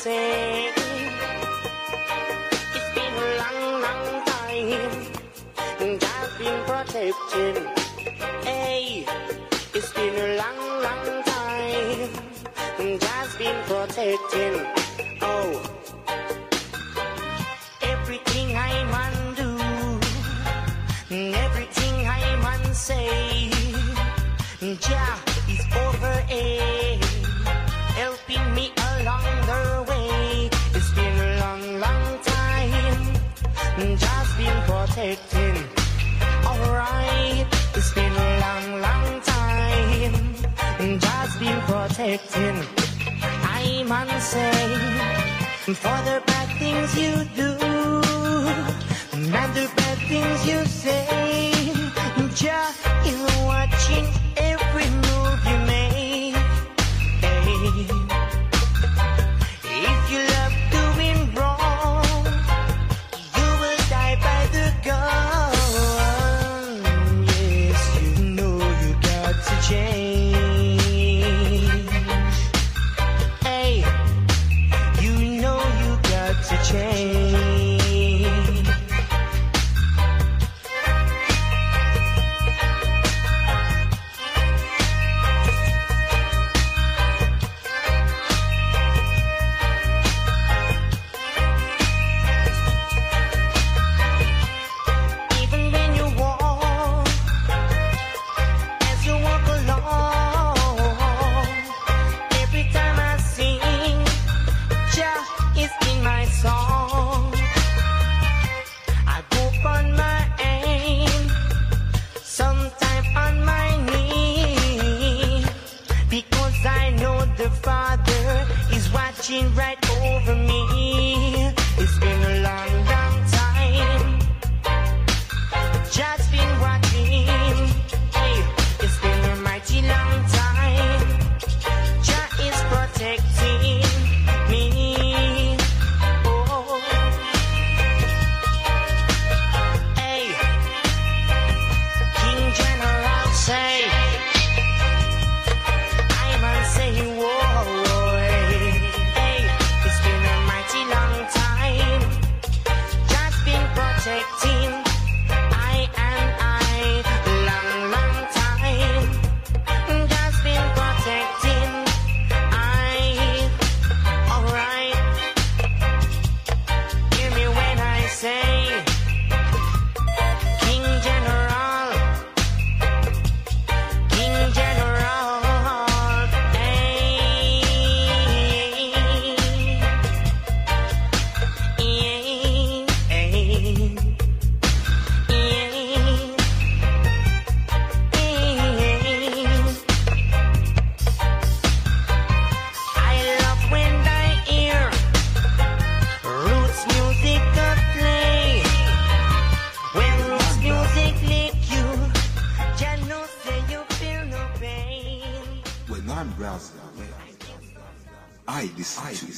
say it's been a long, long time. Just been protecting. Hey, it's been a long, long time. Just been protecting. Oh, everything I man do, everything I man say, Jah is over it, helping me along the way. It's been a long, long time, just been protecting. Alright, it's been a long, long time, just been protecting. I man say, for the bad things you do, and the bad things you say, Jah is watching every move you make. Hey, if you love doing wrong, you will die by the gun. Yes, you know you got to change. Hey, you know you got to change. Even when you walk, as you walk along, every time I sing, Jah is in my song. I go on my aim, sometime on my knee, because I know the Father is watching right over me. It's been a long, long time, just been watching. Hey, it's been a mighty long time. Jah is protecting me. Oh, hey, King General say, I man say, whoa, hey, it's been a mighty long time, just been protecting. I and I, long, long time, just been protecting. Alright, hear me when I say, King General, King General, hey, I love when I hear roots music play. When roots music lick you, just know say you feel no pain. When I'm browsing the web, I listen to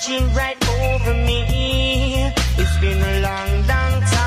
watching right over me. It's been a long, long time.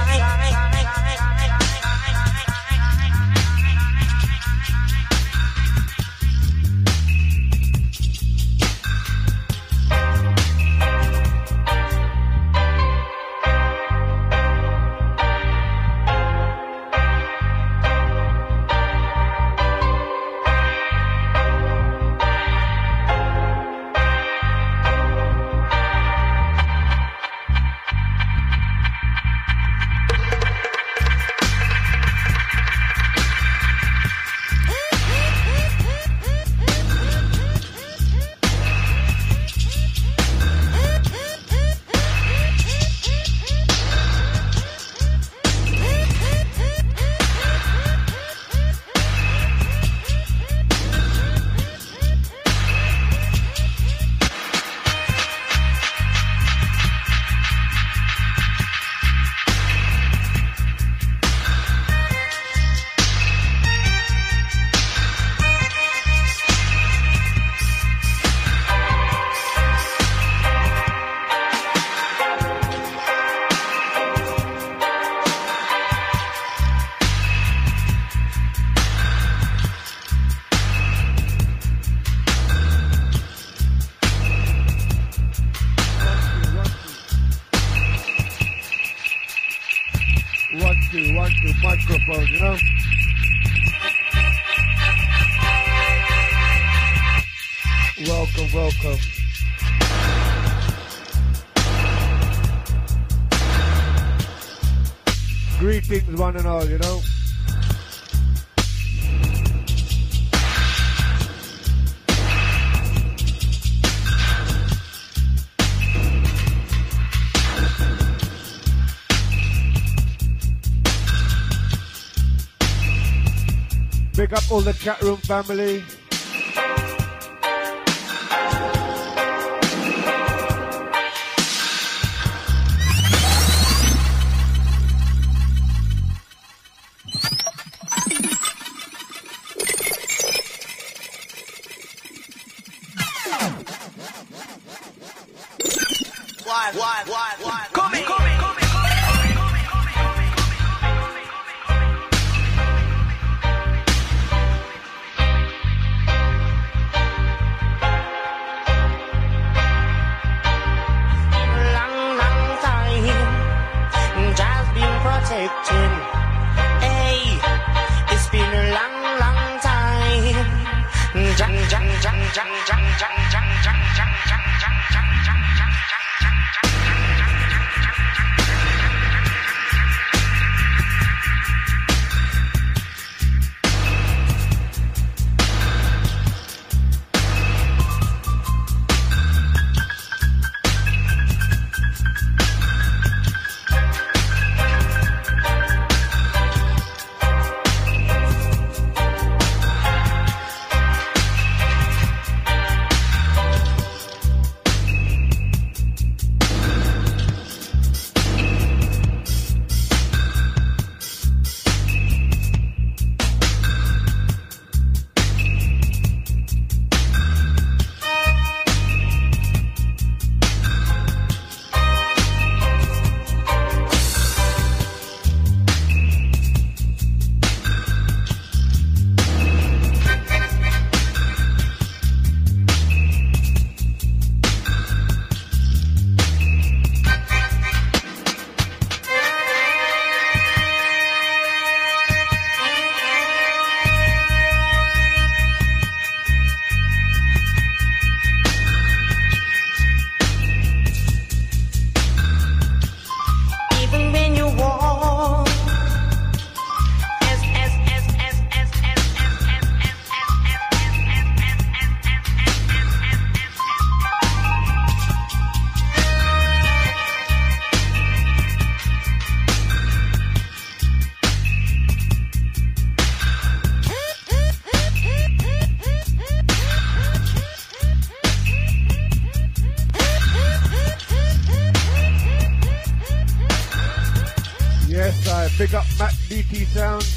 Microphone, you know? Welcome, welcome. Greetings, one and all, you know? Pick up all the chat room family. One. Coming. Protecting. Hey, it's been a long, long time. Big up Matt DT Sound.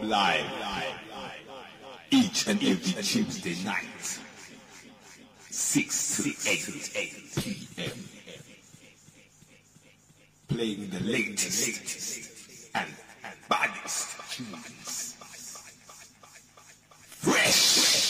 live each and every Tuesday night, 6 to 8 p.m. Playing the latest and baddest tunes. Fresh.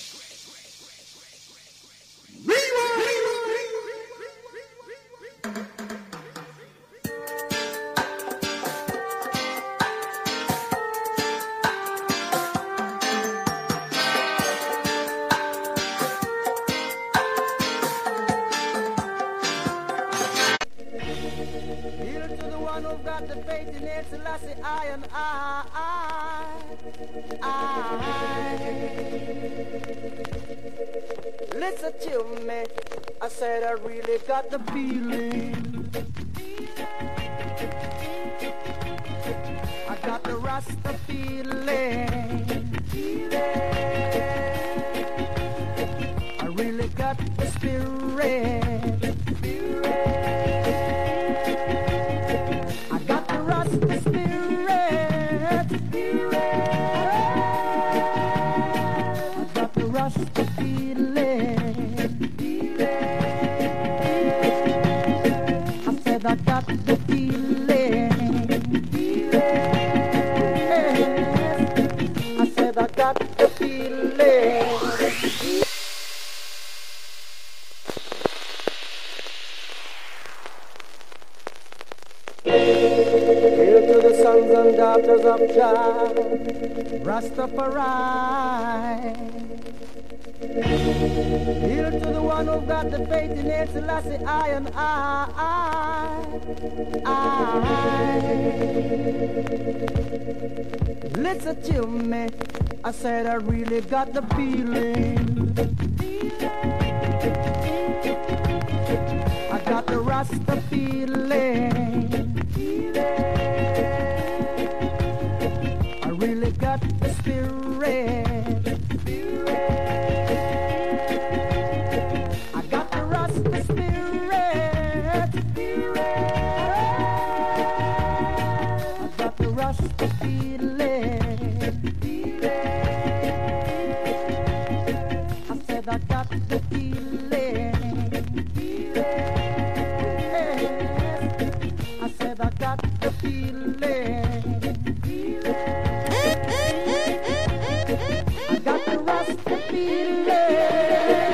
Listen to me, I said I really got the feeling. I got the Rasta feeling. I really got the spirit. I got the Rasta spirit. I got the Rasta feeling. I said I got the feeling. I said I got the feeling. Hail to the sons and daughters of Jah, Rastafari. Hail to the one who got the faith in it, Selassie, I and I. Listen to me, I said I really got the feeling. I got the Rasta feeling. I really got the spirit. I got the Rasta spirit. I got the Rasta feeling. I said I got the feeling. I said I got the feeling. I got the Rasta feeling.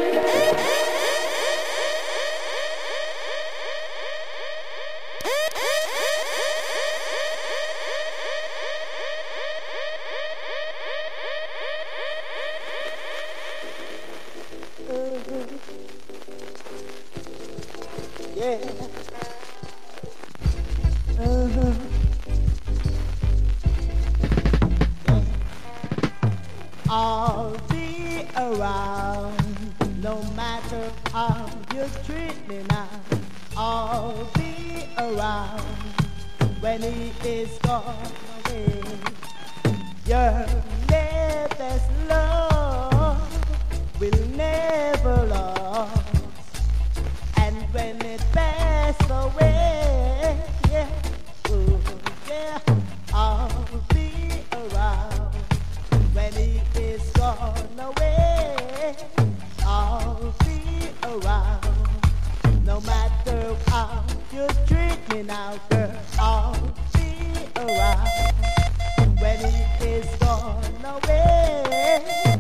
Yeah. I'll be around no matter how you treat me now. I'll be around when he is gone away. Your nearest love will never last, and when it passes away, yeah, oh, yeah, I'll be around when he is gone away. I'll be around no matter how you treat me now, girl. I'll be around when he is gone away.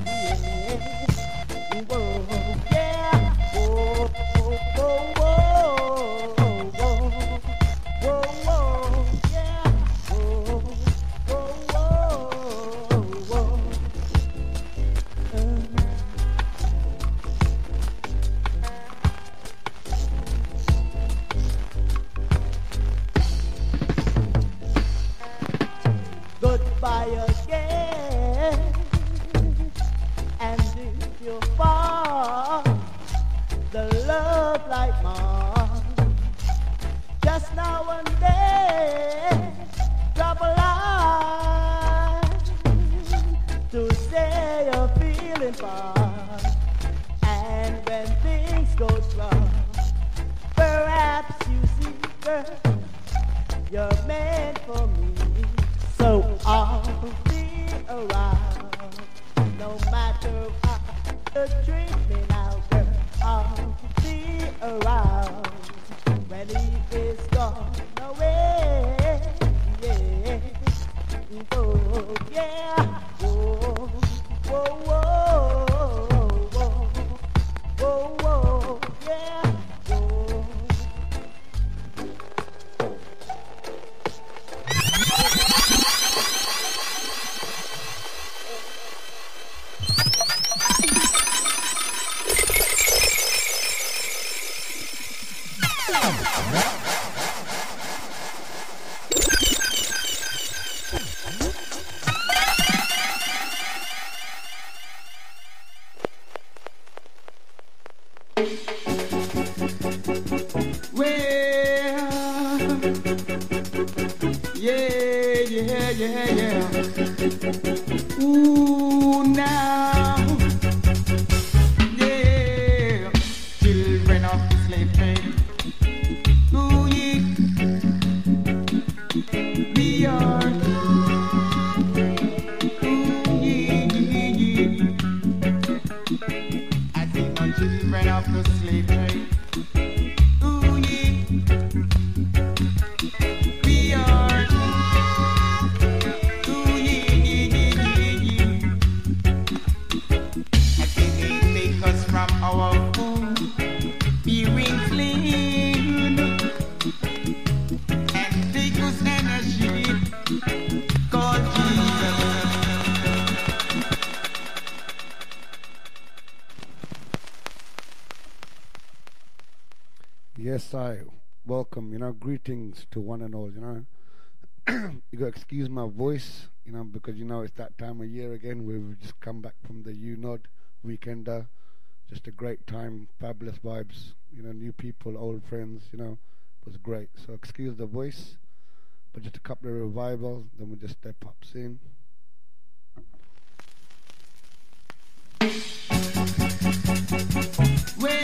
Yeah. Whoa, yeah. Whoa, whoa, whoa, whoa, whoa, whoa, whoa, yeah. Whoa, whoa, whoa, whoa. Goodbye again, and if you fall, the love like mine, just now and then, drop a line to say you're feeling fine, and when things go wrong, perhaps you see, girl, you're meant for me. So I'll be around. No matter how you treat me now, girl, I'll be around when he is gone away. Yeah. Oh, yeah. Oh, whoa, whoa, whoa, whoa, whoa, yeah. Whoa. Yeah. Ooh, now, yeah, children of the slave trade. Ooh, yeah, we are. Ooh, yeah. I see no children of the slave trade. Ooh, yeah, we are. Our home, being clean, and take us energy, called Jesus. Yes, I welcome, greetings to one and all, You gotta excuse my voice, because it's that time of year again where we've just come back from the UNOD weekender. Just a great time, fabulous vibes, new people, old friends, it was great. So excuse the voice, but just a couple of revivals, then we'll just step up soon. Well,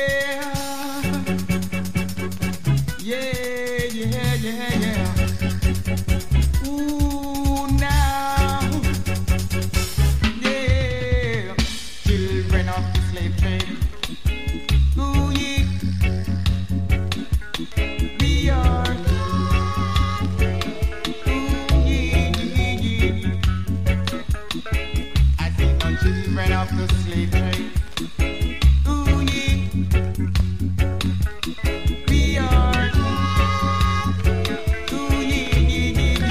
yeah. Ooh, now, yeah, children of the slave trade. Ooh, yeah, we are. Ooh, yeah. I see no children of the slave trade. Ooh, yeah, we are. Ooh, yeah.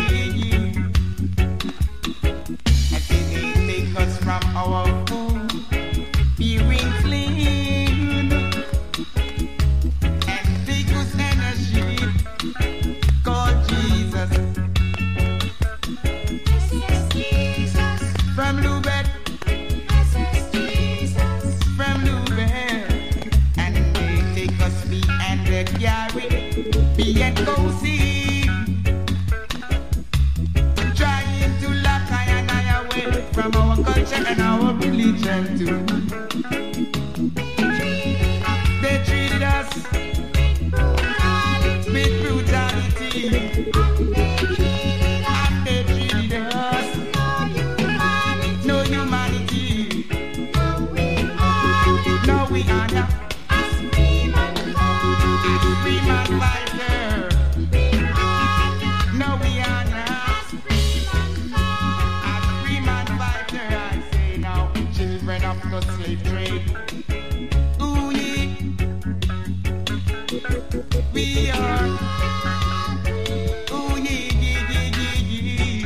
I see they take us from our home, being clean, and take us energy, called Jesus. From Lubeck, from Lubeck, and they take us me and the carry, be and cozy, trying to lock I and I away from our culture and our religion too. They treated us with brutality, and they treated us no humanity. No, we honor as freeman fighter. No, we honor as freeman fighter. I say now, children of the slave trade. Ooh, yeah, we are. Ooh, yeah.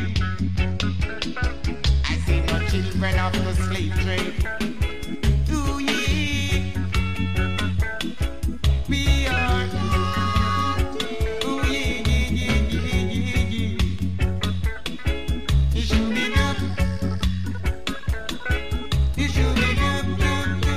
I say no, children of the slave trade. Ooh, yeah, we are. Ooh, yeah. It should be good. It should be good.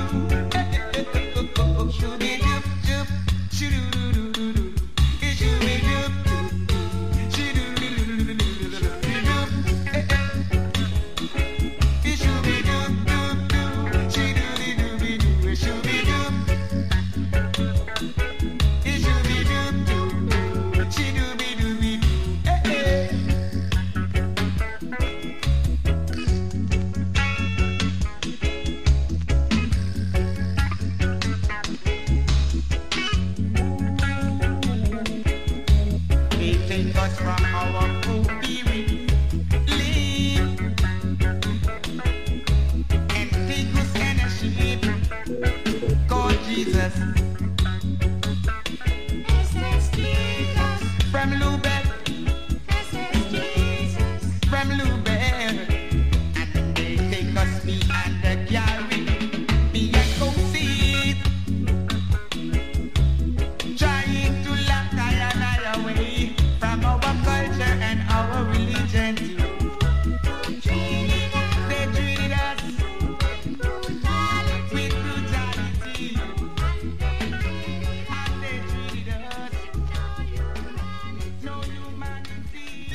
us from our food live and take us in a ship called Jesus. From Lubeck, from Lubeck, and they take us me and the carry me and go see it. Trying to lock I away from our culture and our religion too. They treated us with brutality, and they treated us no humanity.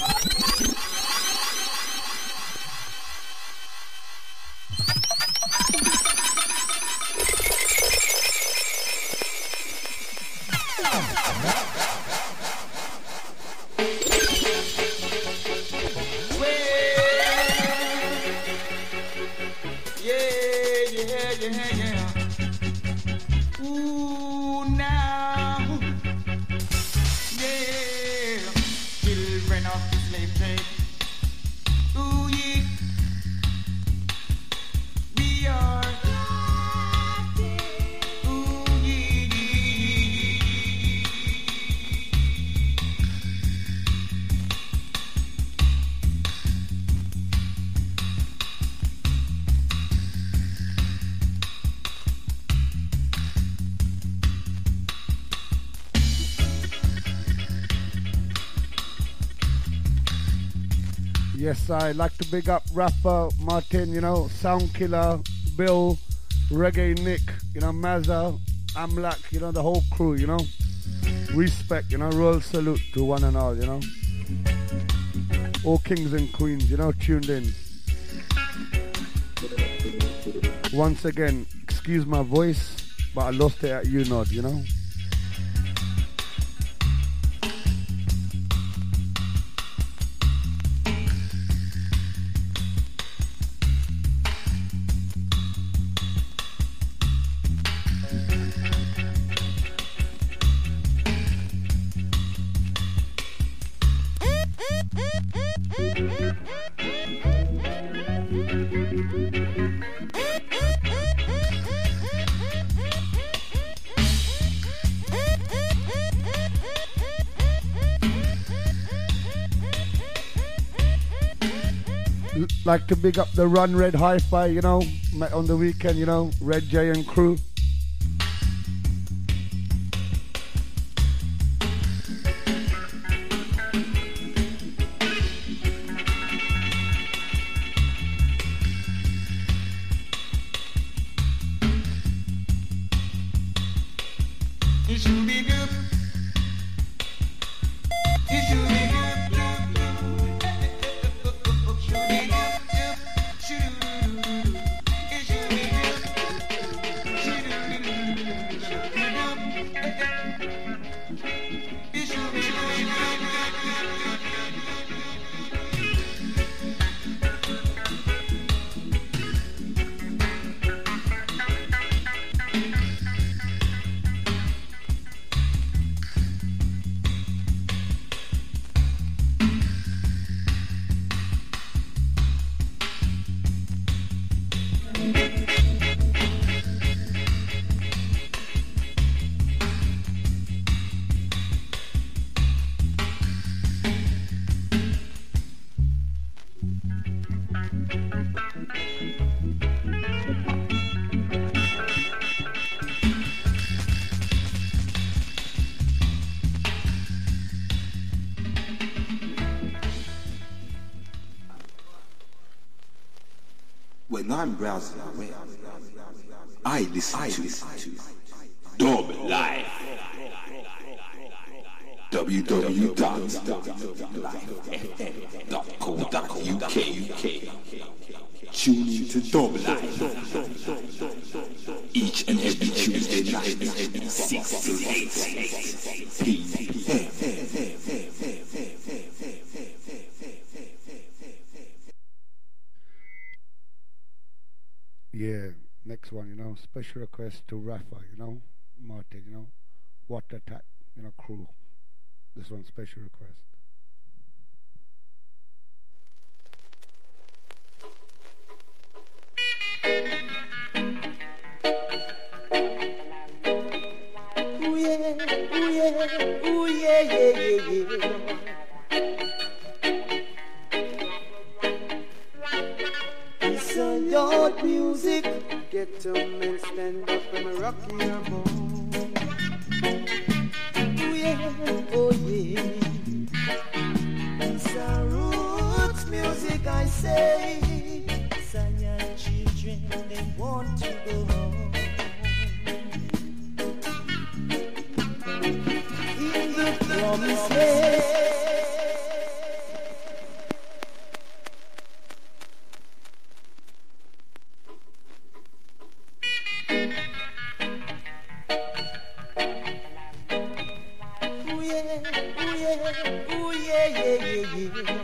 Yeah. Ooh, now, yeah, children of the slave trade. Ooh, yeah, we are. Ooh, yeah. Yes, I like to big up rapper Martin, you know, Sound Killer, Bill, Reggae Nick, you know, Mazza, Amlak, you know, the whole crew, you know. Respect, you know, royal salute to one and all, you know. All kings and queens, you know, tuned in. Once again, excuse my voice, but I lost it at UNOD, you know. Like to big up the Run Red Hi-Fi, you know, met on the weekend, you know, Red J and crew. It should be good. It should be good. When I'm browsing the web, I listen to Dub Live. www.lifefm.co.uk. Tune in to Dub Live each and every Tuesday night, 6 to 8 p.m. Yeah, next one, you know, special request to Rafa, you know, Martin, you know, Water Attack, you know, crew. This one, special request. Ooh yeah, ooh yeah, yeah, yeah, yeah. It's a yard music. Get to men, stand up and rock your boat. Ooh yeah, oh yeah. It's a roots music, I say. Zion children, they want to go home. In the promised land. Ooh yeah, ooh yeah, ooh yeah, yeah, yeah, yeah.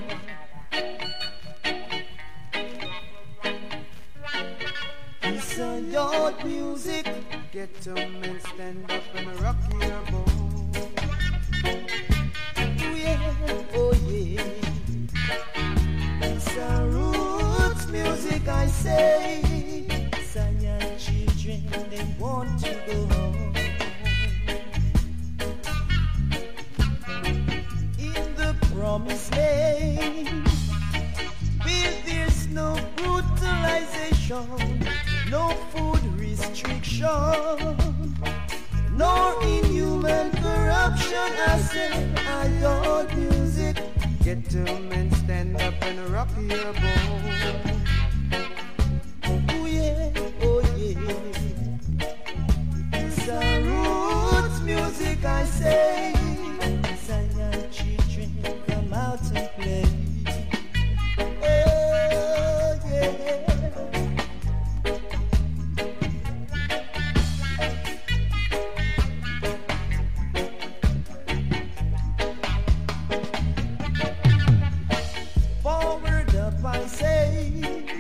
It's a yard music. Get to men, stand up and rock your boat. Ooh yeah, oh yeah. It's a roots music, I say. Zion children, they want to go home. In the promised land, where there's no brutalization, no food restriction, nor inhuman corruption. I say, I adore music. Get to men, stand up and rock your boat. Ooh yeah, oh yeah. It's a roots music, I say. Zion children, come out and play. Oh yeah. Forward up, I say.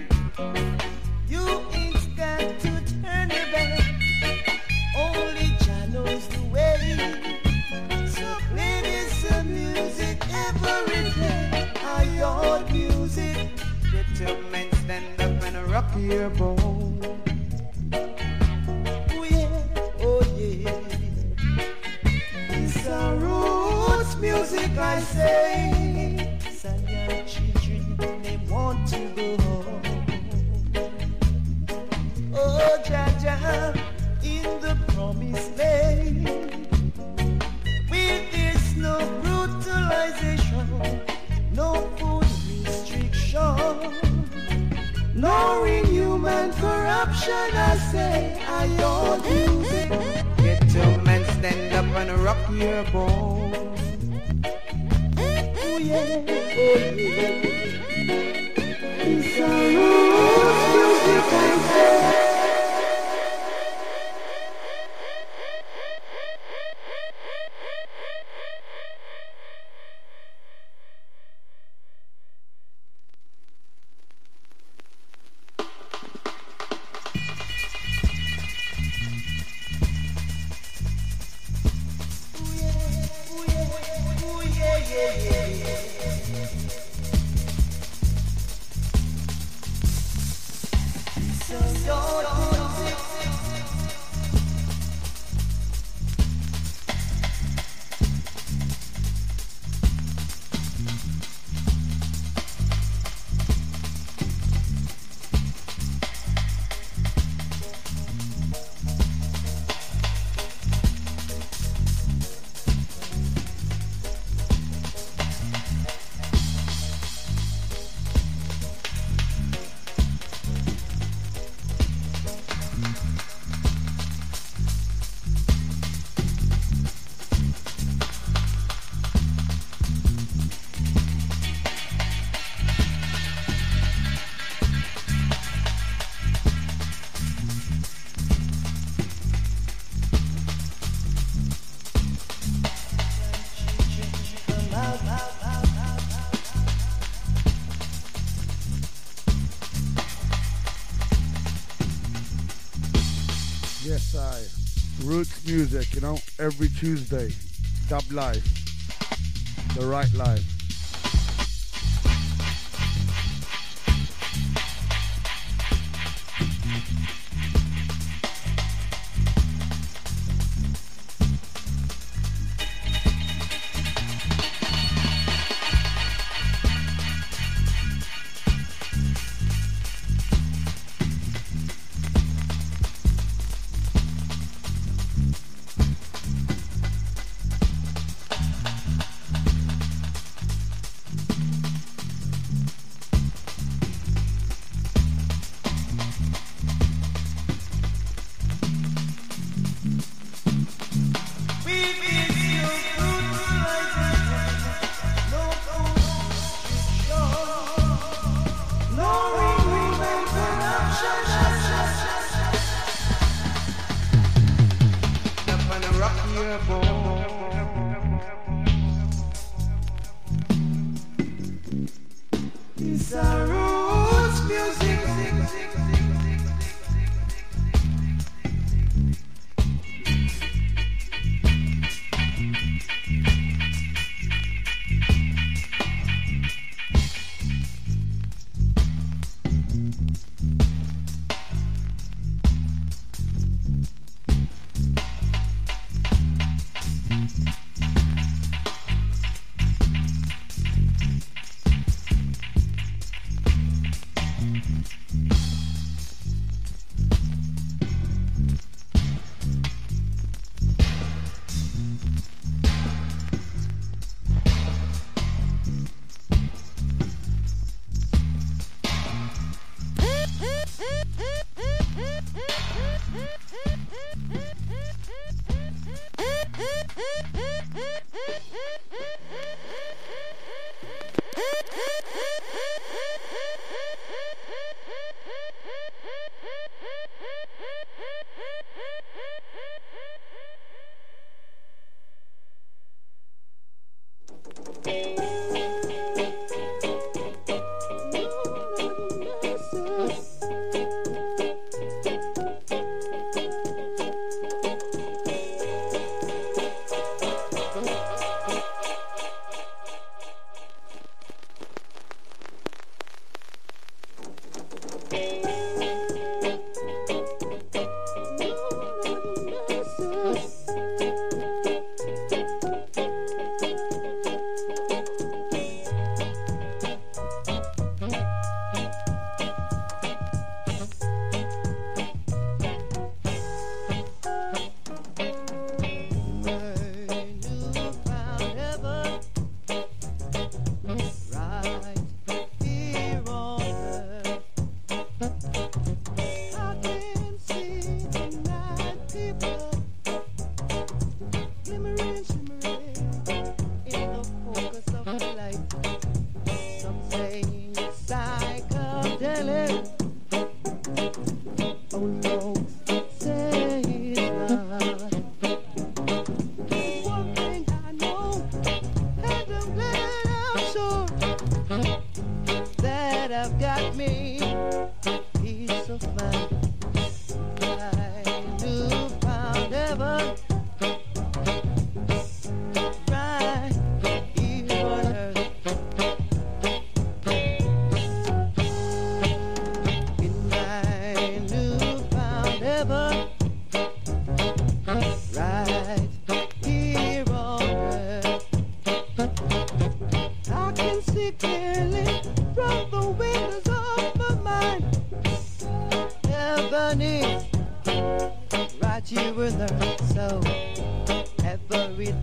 You ain't got to turn your back. Only Jah knows the way. So play this music every day. I your music. Get to men, stand up and rock your boat. Ooh yeah, oh yeah. It's a roots music, I say. Zion children, they want to go home. Oh Jah Jah, in the promised land, where there's no brutalization, no food restriction, no inhuman corruption. I say, I your music. Get to men, stand up and rock your boat. Ooh yeah, oh yeah. It's a roots music, I say. Ooh yeah, ooh yeah, ooh yeah, yeah, yeah, yeah. It's a yard music. Yes, I. Roots music, you know, every Tuesday. Dub Live. The Right Live.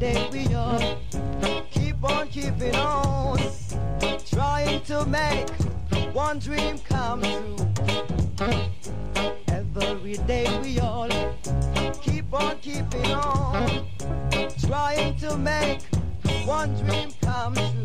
day we all keep on keeping on, trying to make one dream come true. Every day we all keep on keeping on, trying to make one dream come true.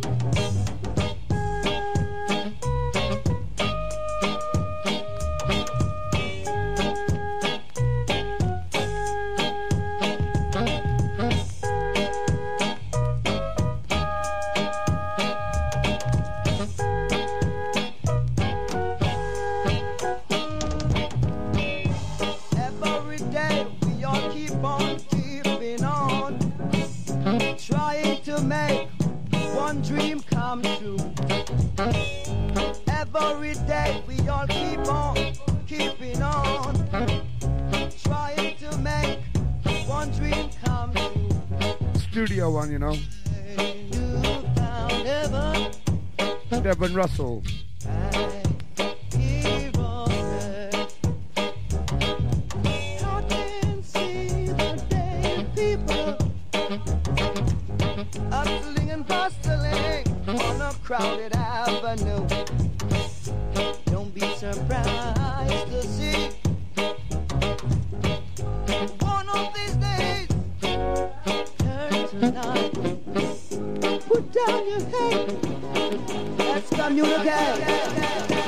Dream come true. Every day we all keep on keeping on, trying to make one dream come true. Studio One, you know. Devon Russell. Crowded avenue. Don't be surprised to see one of these days turn to night. Put down your head. Let's communicate.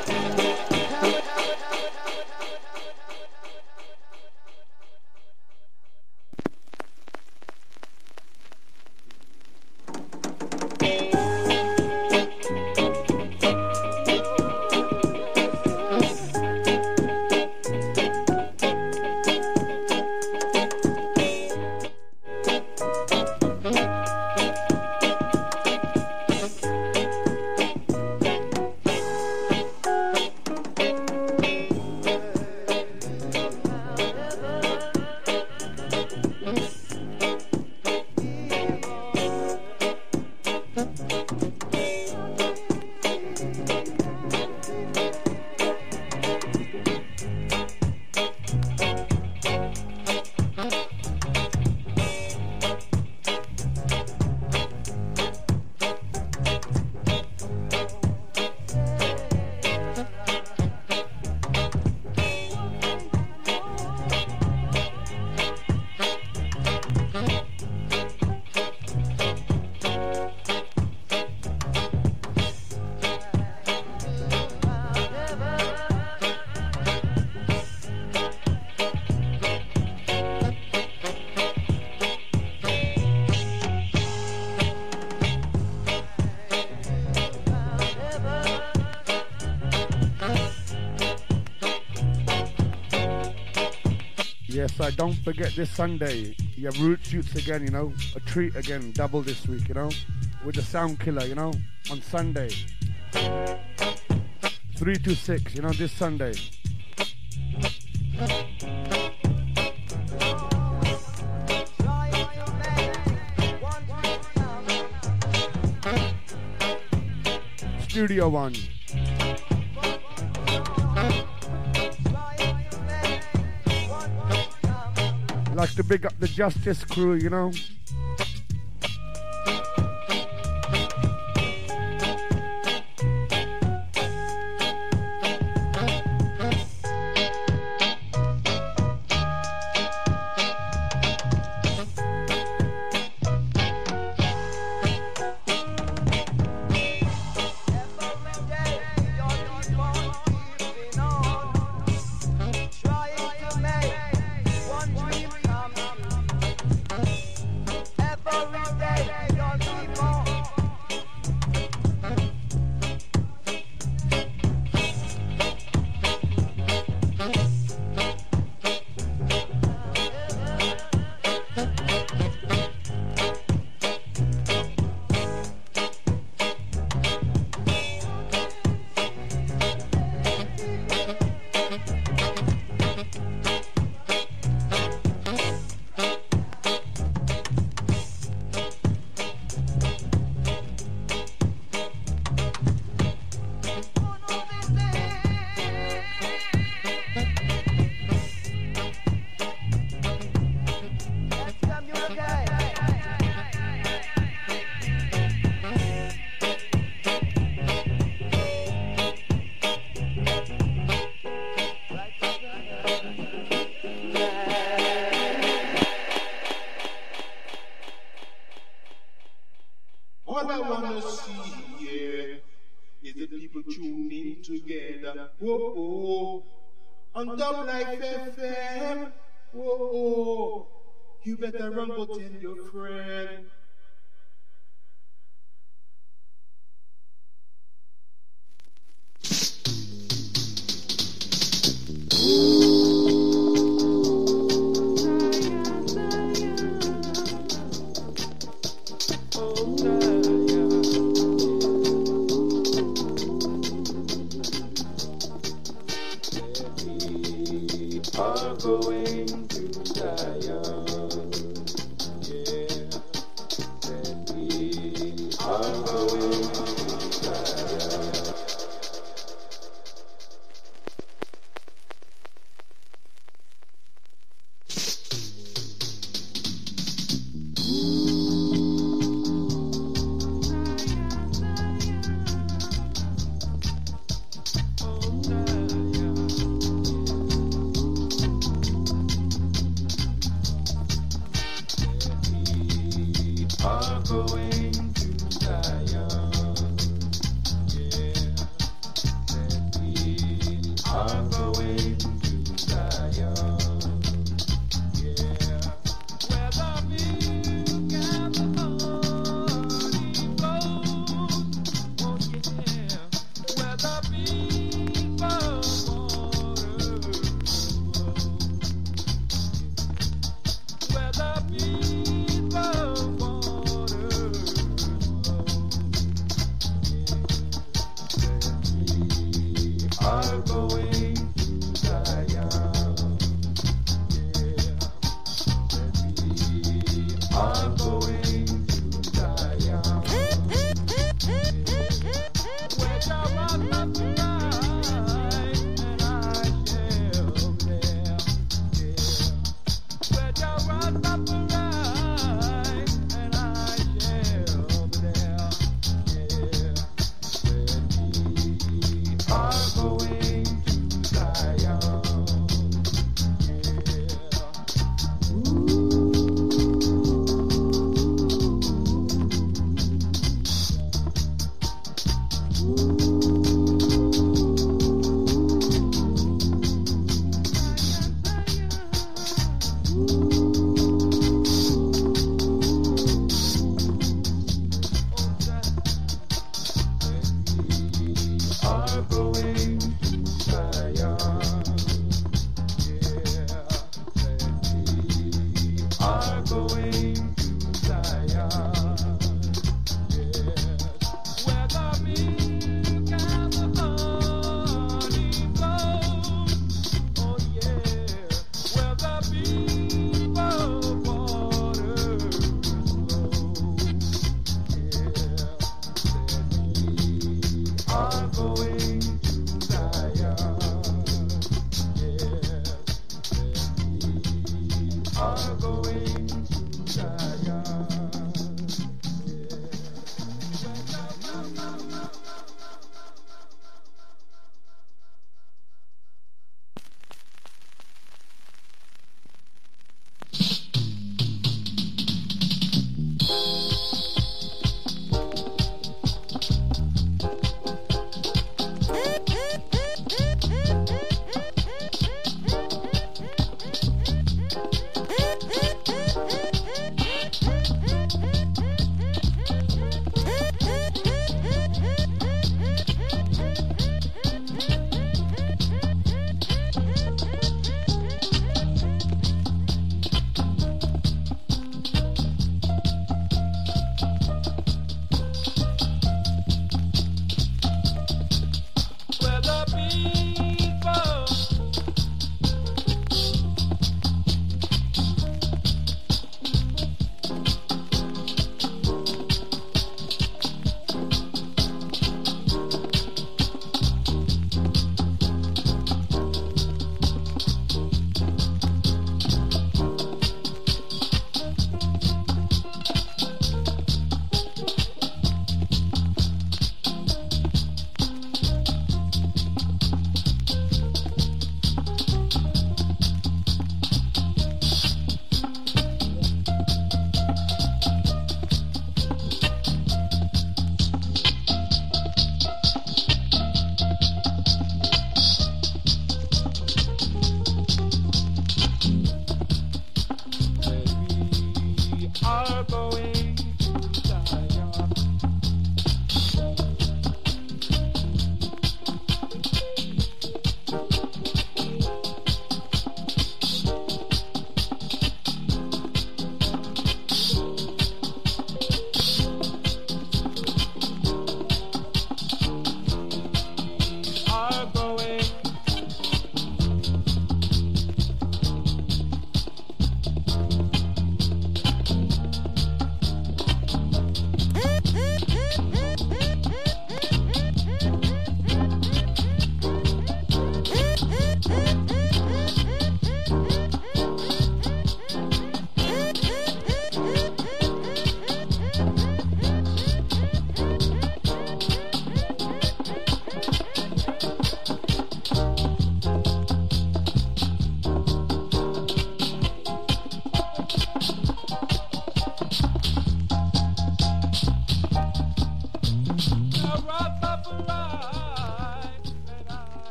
Yes, don't forget this Sunday, your root shoots again, you know, a treat again, double this week, you know, with the Sound Killer, you know, on Sunday. 3 to 6, you know, this Sunday. Studio One. Like to big up the Justice crew, you know. All I wanna see here is the people tuning together. Whoa, oh, on Top Life FM. Whoa, oh, you better run go tell your friend. Are going to Zion, yeah, that we are going to Zion. Are going to Zion, yeah, that we are going to Zion, yeah, where the milk and the honey flows, oh yeah, where the people water flows, where the people water.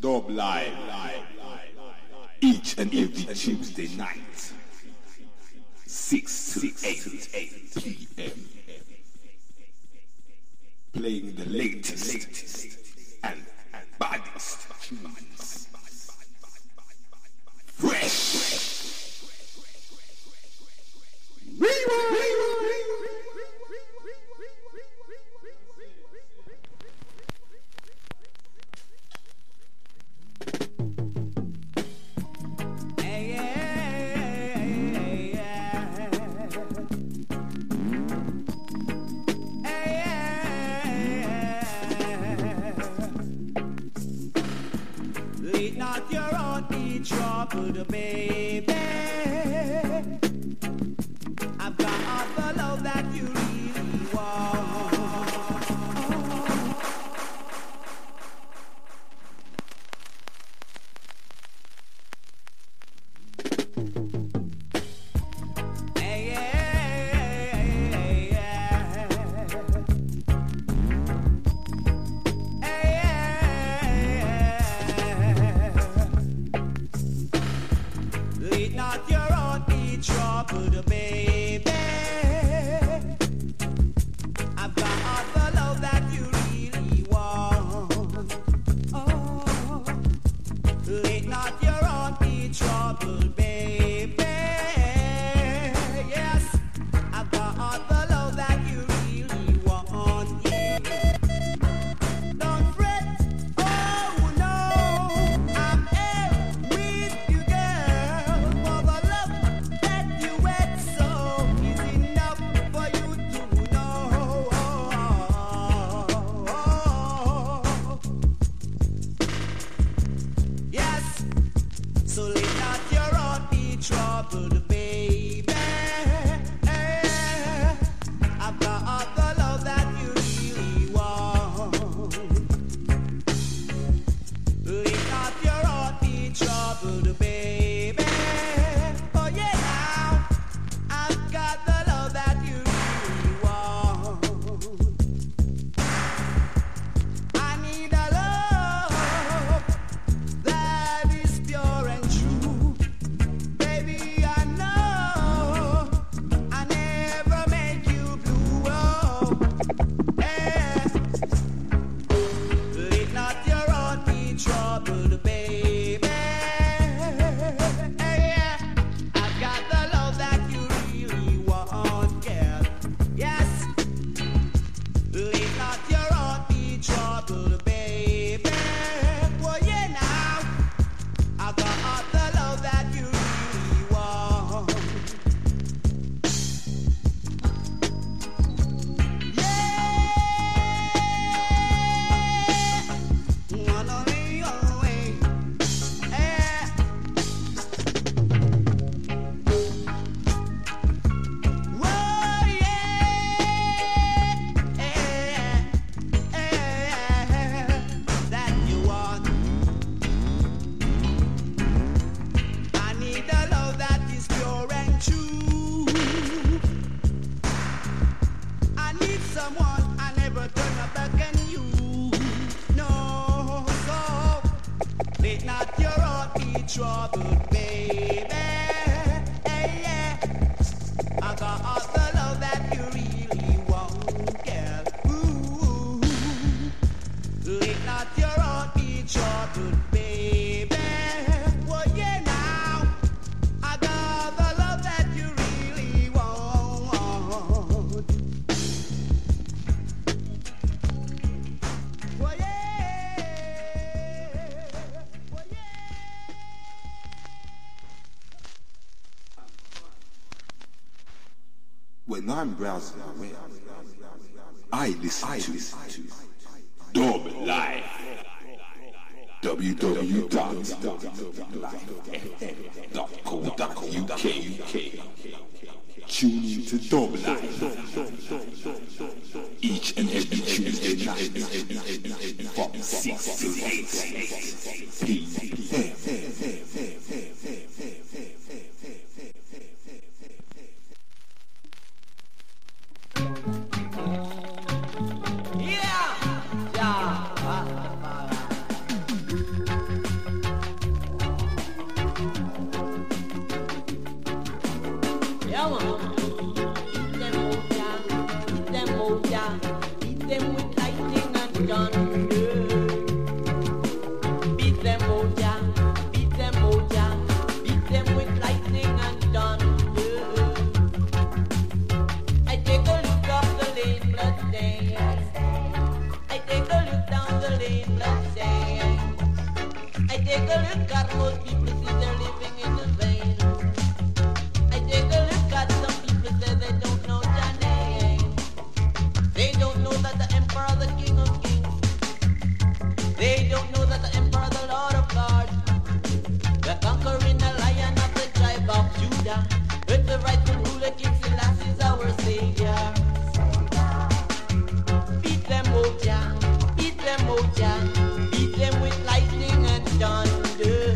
Dub Live. Each and every Tuesday night, 6 to 8 p.m. Playing the latest and baddest tunes. Fresh. Lead not your own, be troubled, baby. I've got all the love that you really want. Hey, lead not your own, be troubled, baby. I've got all the love that you really want. Oh, lead not your own, be troubled, baby. Yes, I've got all the love that you really want. Yeah. Don't fret, oh no, I'm here with you, girl. For the love that you had so is enough for you to know. Yes, so let not your heart be troubled, baby. I've got all the love that you really want. Let not your heart be troubled, baby. Oh yeah, now I've got the love that you really want. I need a love that is pure and true. Baby, I know I never make you blue. Oh, yeah. Let not your heart be troubled, baby. Yeah. I've got the love that you really want, girl. Yes. Let not your heart be troubled, baby. Well, yeah, now I've got all the love that you really want. Yeah, one only way. Yeah. Whoa, yeah, that you want. I need a love that is pure and true. I need someone I never turn my back on you. No, so let not your heart be troubled, baby. Hey, yeah. I got all the love that you really want, girl. Ooh, let not your heart be troubled, baby. Well, yeah, now I got the love that you really want. Well, yeah. Well, yeah. When I'm browsing away, I listen to Dub Live. www.live.co.uk. Tune in to Dub Live each and every Tuesday night from 6 to 8 p.m. Yeah. Moja, beat them with lightning and thunder.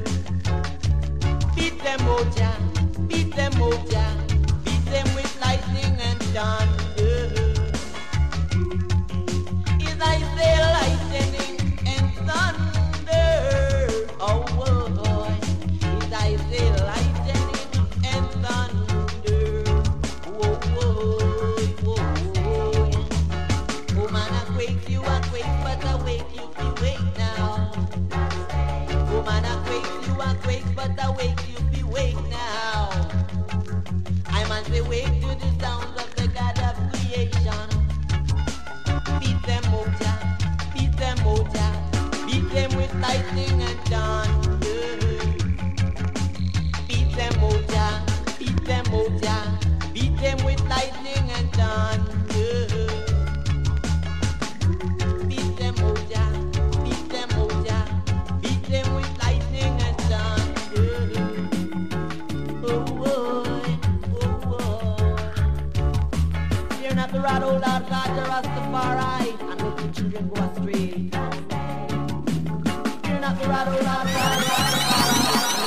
Beat them Moja, beat them Moja, beat them with lightning and thunder. Is I say lightning and thunder? Oh boy, is I say lightning and thunder? Whoa, whoa, whoa. Oh man, I quake you, but I wake you, be wake now. Oh man, I quake you, but I wake you, be wake now. I must say wake to the sounds of the God of creation. Beat them Moja, beat them Moja, beat them with lightning and thunder. Beat them Moja, beat them Moja, beat them with lightning and thunder. Beat them Moja, beat them Moja, beat them with lightning and thunder. Oh boy, oh boy. Fear not the rod, O Lord God, the Rastafari, and let the children go astray. Fear not the rod, O Lord God, the Rastafari.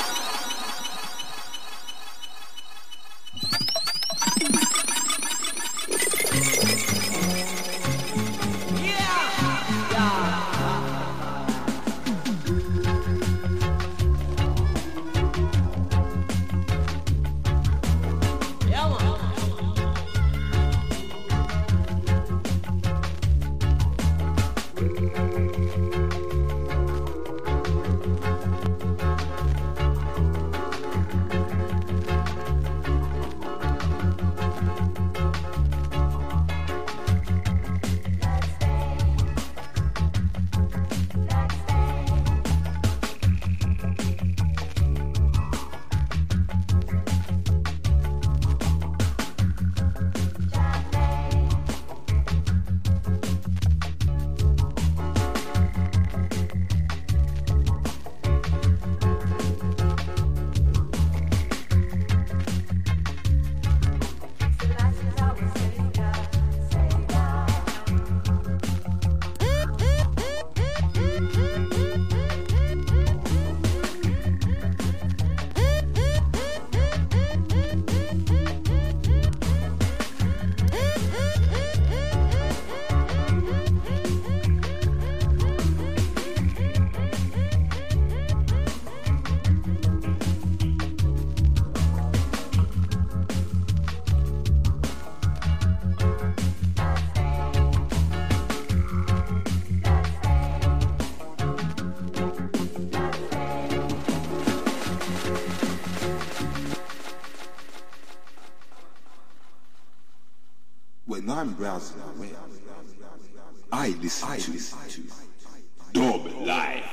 When I'm browsing the web, I listen to Dub Live.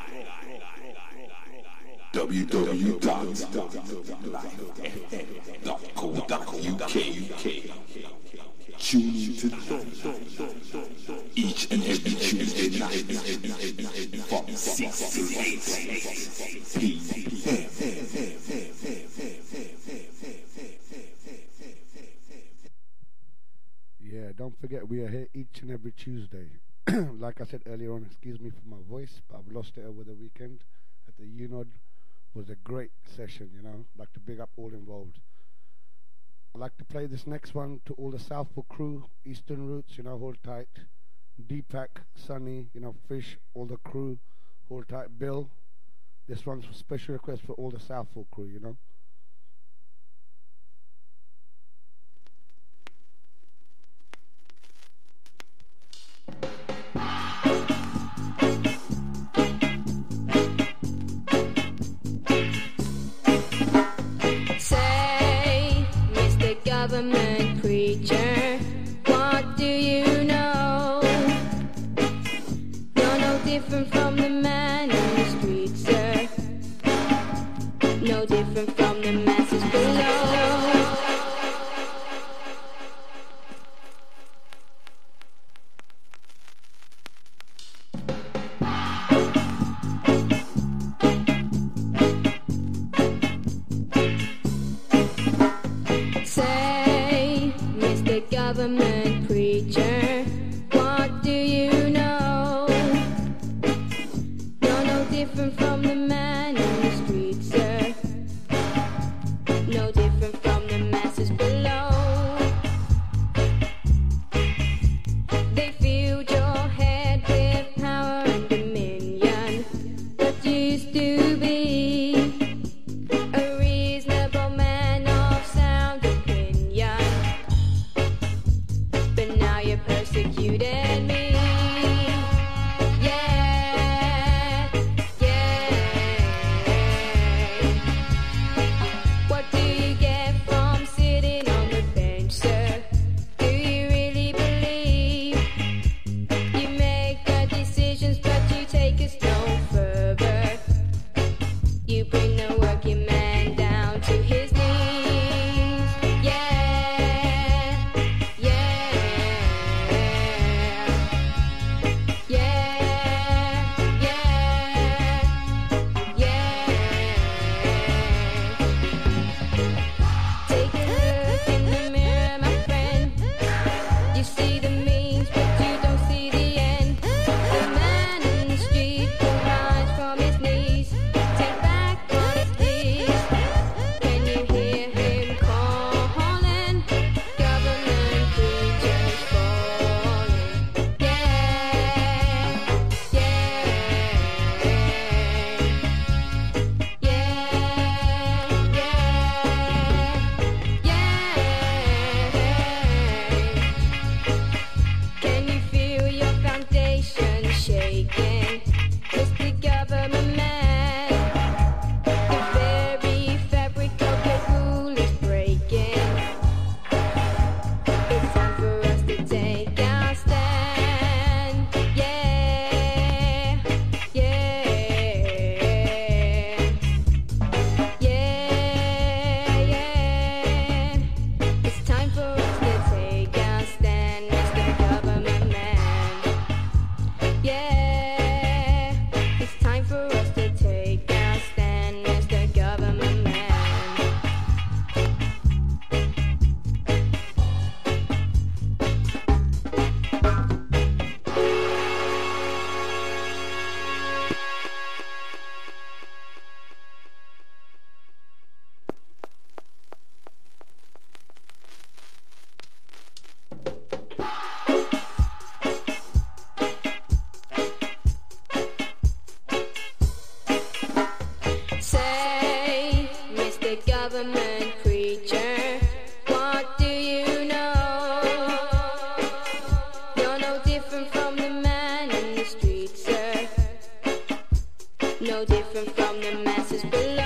www.lifefm.co.uk. Tune in to each and every Tuesday night from 6 to 8 p.m. Yeah, don't forget we are here each and every Tuesday. Like I said earlier on, excuse me for my voice, but I've lost it over the weekend at the UNOD. Was a great session, you know. I'd like to big up all involved. I'd like to play this next one to all the Southport crew, Eastern Roots, you know, hold tight. Deepak, Sunny, you know, Fish, all the crew, hold tight. Bill, this one's a special request for all the Southport crew, you know. Say, Mr. Government Preacher, what do you know? You're no different from the man on the street, sir. No different from the masses below. Say, Mr. Government Preacher, what do you know? persecuted me. Yeah, yeah. What do you get from sitting on the bench, sir? Do you really believe you make good decisions, but you take us no further? You bring the working man down to his knees. Yeah, yeah, yeah, yeah, yeah. Take a look in the mirror, my friend. You see the means, but you don't see the end. The man in the street will rise from his knees, take back what is his. Can you hear him calling? Government creatures falling. Yeah, yeah, yeah, yeah. Can you feel your foundation shaking, Mr. Government Man? The very fabric of your rule is breaking. It's time for us to take our stand. Yeah, yeah, yeah, yeah. It's time for us to take our stand, Mr. Government Man. Yeah, it's time for us to take our stand, Mr. Government Man. Say, Mr. Government creature, what do you know? You're no different from the man in the street, sir. No different from the masses below.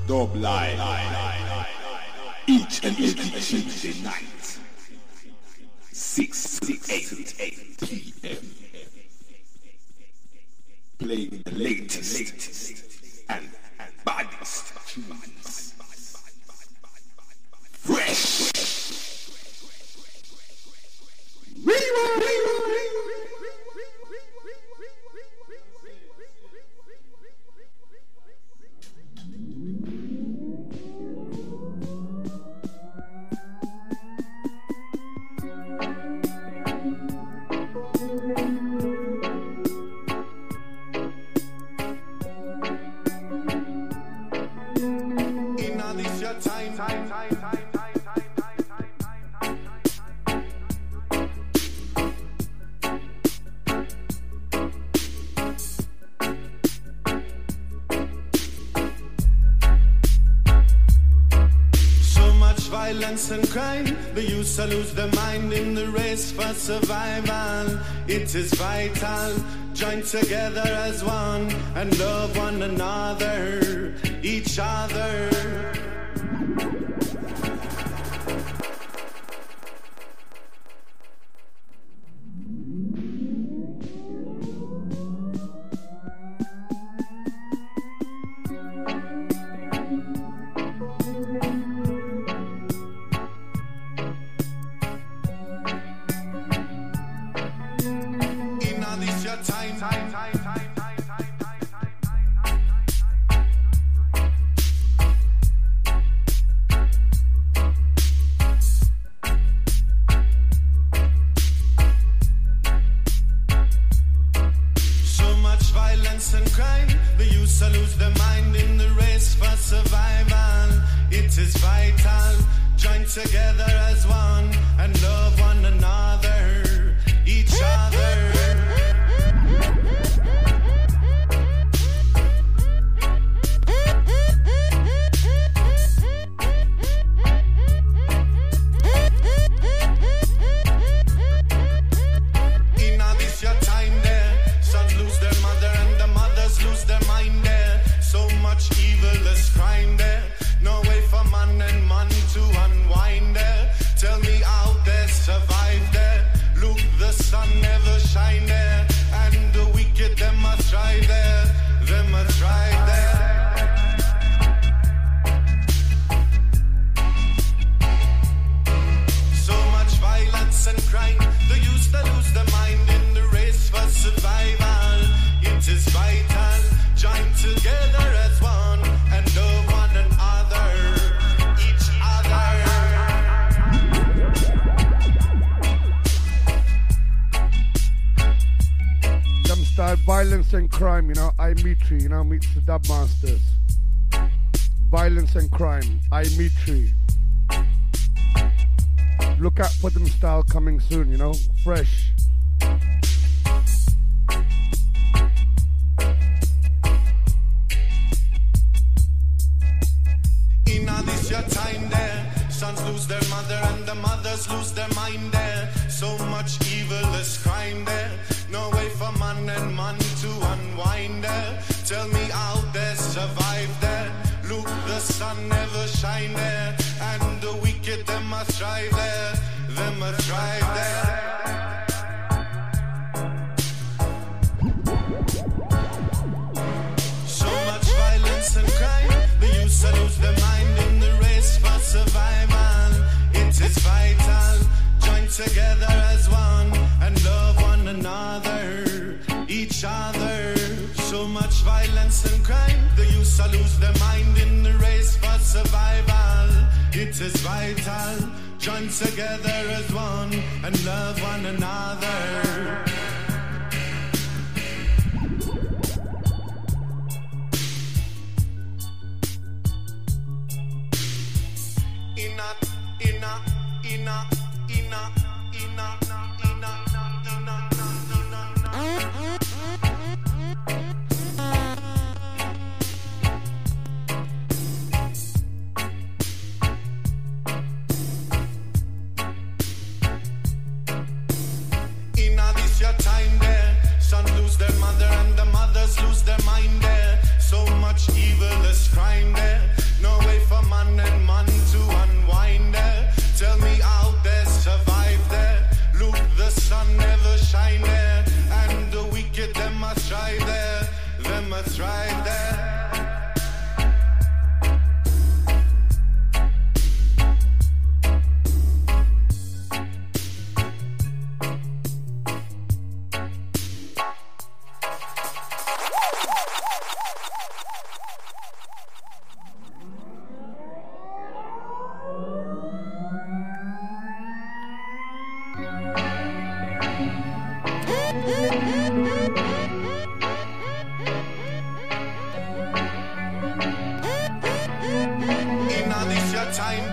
Dub Live. Each and every Tuesday night. 6 to 8 p.m. Playing the latest and baddest tunes. Fresh. Violence and crime, the youth lose their mind in the race for survival. It is vital, join together as one and love one another, each other. Violence and crime, you know, I Mitri, you know, meets the Dub Masters. Violence and crime, I Mitri. Look out for them style coming soon, you know, fresh. This your time there. Sons lose their mother and the mothers lose their mind there. So much evil is crime there. No way for man and man to unwind there. Tell me how they survive there. Look, the sun never shine there. And the wicked, them must thrive there. Them must thrive there. So much violence and crime. The youth lose their mind in the race for survival. It is vital, join together as one and love one another, each other. So much violence and crime. The youth lose their mind in the race for survival. It is vital, join together as one and love one another. it's right there. Now this your time.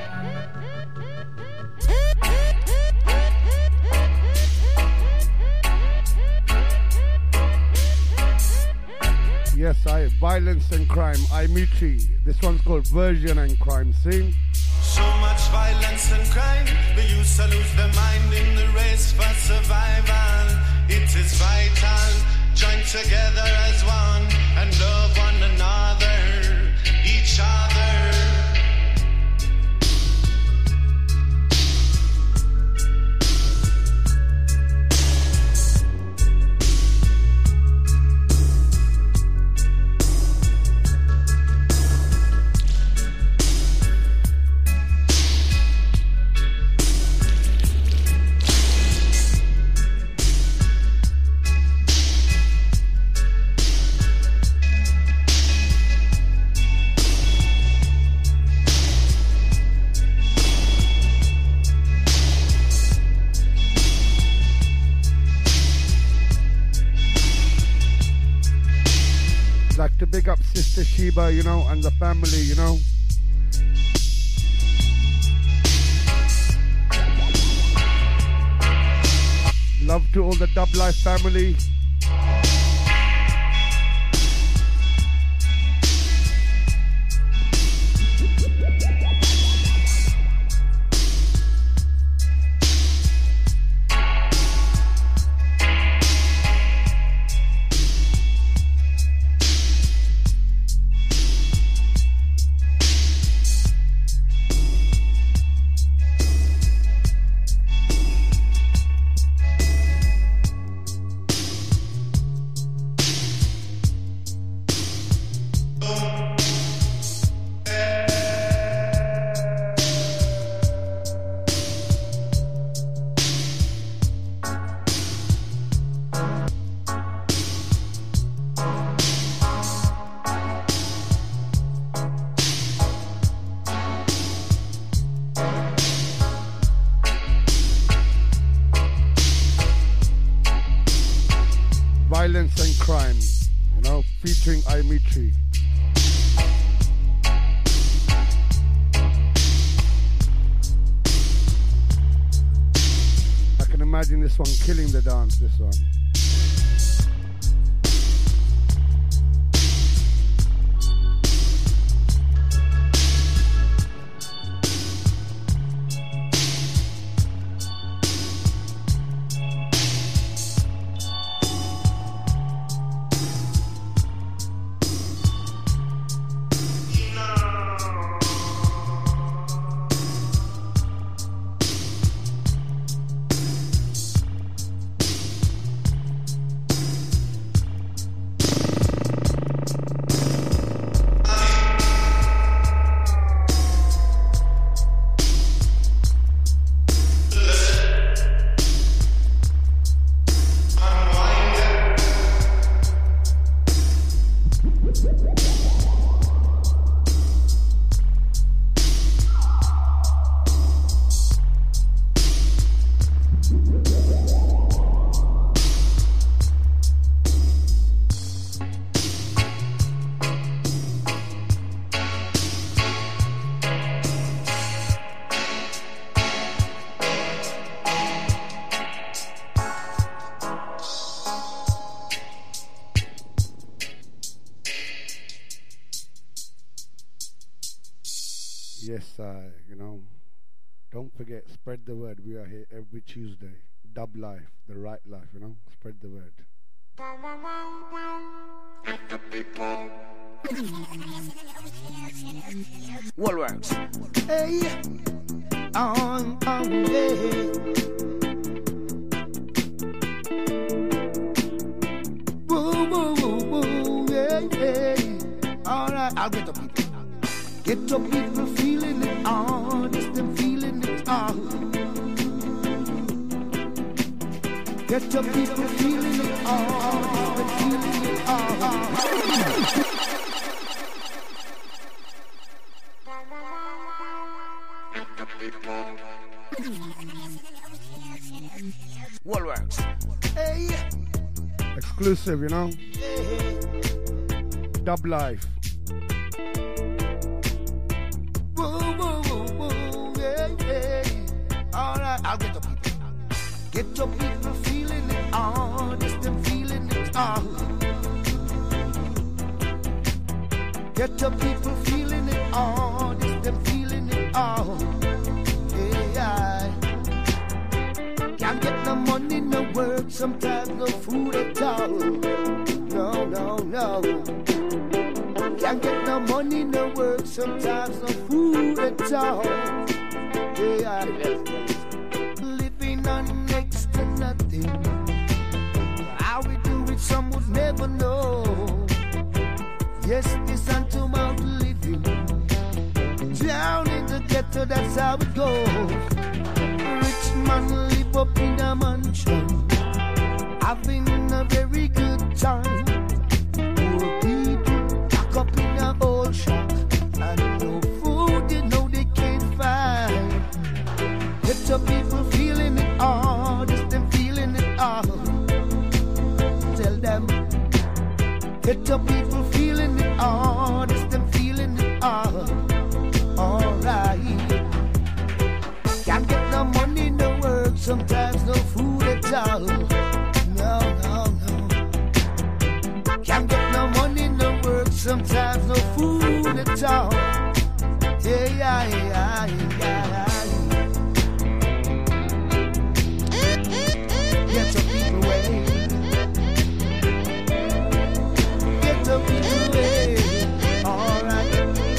Yes, Violence and Crime, Imichi. This one's called Version and Crime. Sing. So much violence and crime, they used to lose their mind in the race for survival. It is vital, join together as one and love one another, each other. Like to big up Sister Sheba, you know, and the family, you know. Love to all the Dub Life family. Violence and Crime, you know, featuring Imichi. I can imagine this one killing the dance, this one. Yes, you know, don't forget, spread the word. We are here every Tuesday. Dub Life, the right life, you know, spread the word. Woolworks. Hey, yeah. Woo, woo, woo, woo, yeah, I'll get the people. Get the people feeling it on, it's them feeling it on. Get the people feeling it on, it's them feeling it on. What works? Hey. Exclusive, you know. Dub Life. Whoa, whoa, whoa, whoa, yeah, yeah. All right, I'll get the people. Get the people feeling it on, it's them feeling it on. Get the people feeling it on, it's them feeling it on. Yeah, can't get no money, no work, sometimes no food at all. No, no, no. Can't get no money, no work, sometimes no food at all. Yeah, living on next to nothing. How we do it, some would never know. Yes, this unto mouth living. Down in the ghetto, that's how it goes. Rich man live up in a mansion, having a very good time. Poor people pack up in a old shack, and no food they know they can't find. Get the people feeling it all, just them feeling it all. Tell them. Get the people feeling it all, just them feeling it all. Alright. Can't get no money, no work, sometimes no food at all. No, no, no. Can't get no money, no work, sometimes no food at all. Yeah, yeah, yeah, yeah. Get the people way. Get the people way. Alright.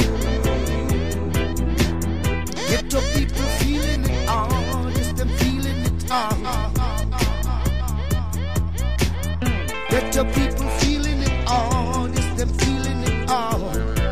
Get the people feeling it all, just them feeling it all. Get the people feeling it all, just them feeling it all.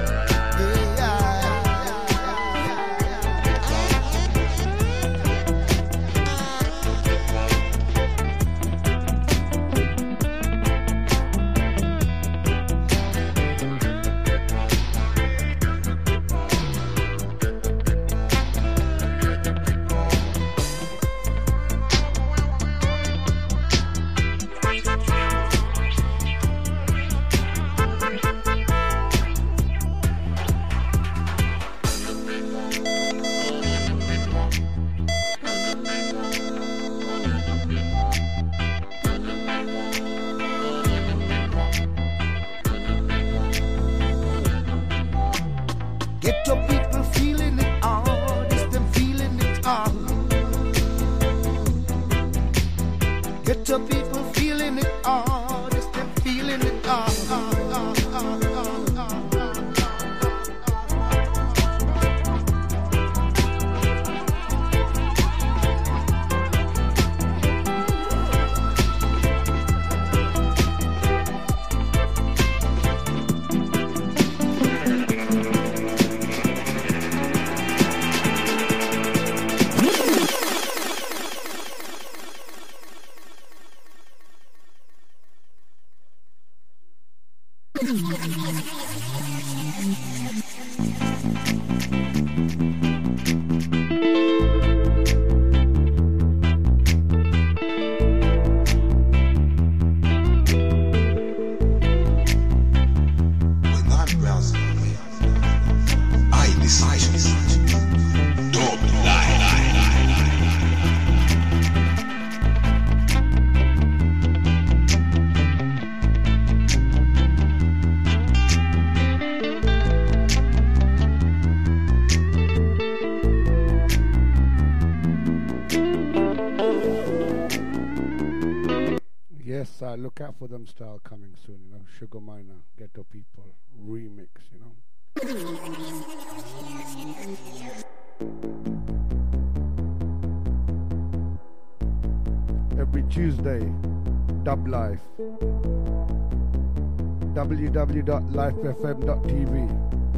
Get the people feeling it all, just them feeling it all. Get the people feeling it all, just them feeling it all. Yes, look out for them style coming soon, you know. Sugar Minor, Ghetto People, remix, you know. Every Tuesday, Dub Life, www.lifefm.tv.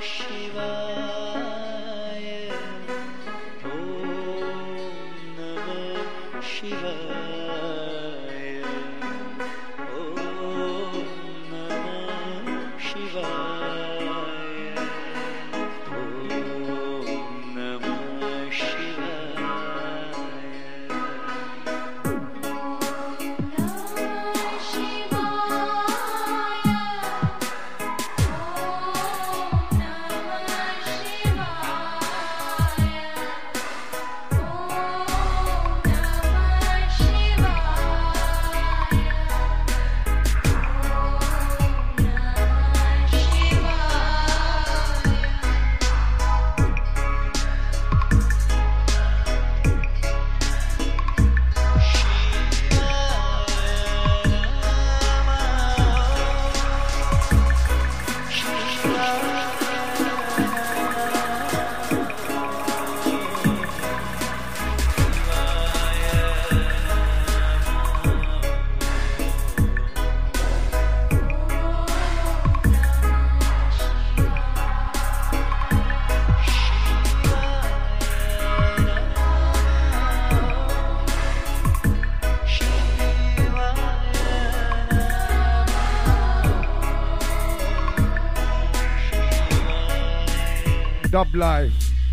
Dub Live.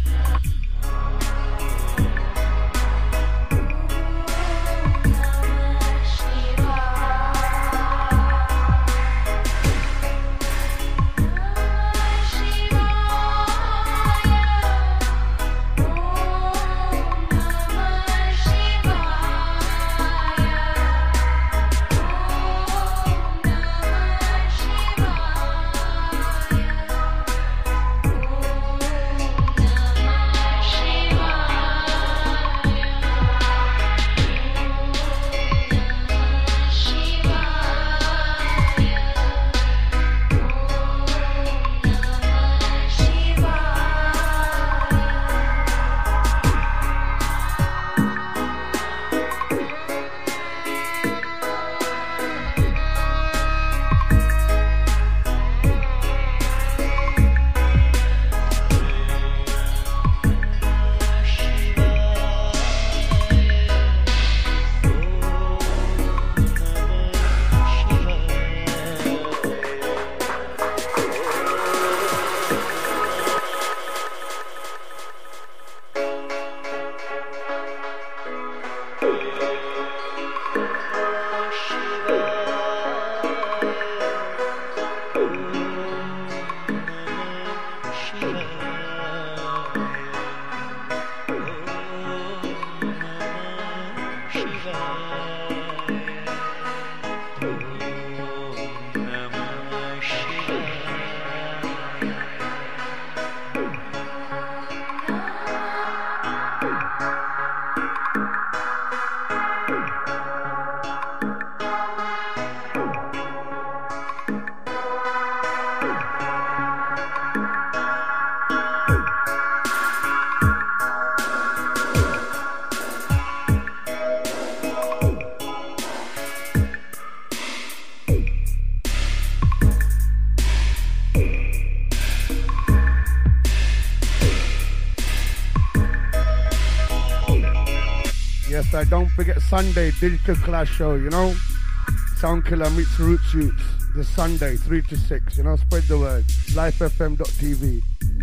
Don't forget Sunday, Digital Clash Show, you know? Soundkiller meets Root Shoots. This Sunday, 3 to 6, you know? Spread the word. LifeFM.tv.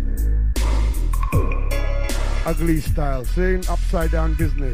Ugly style, seeing upside down business.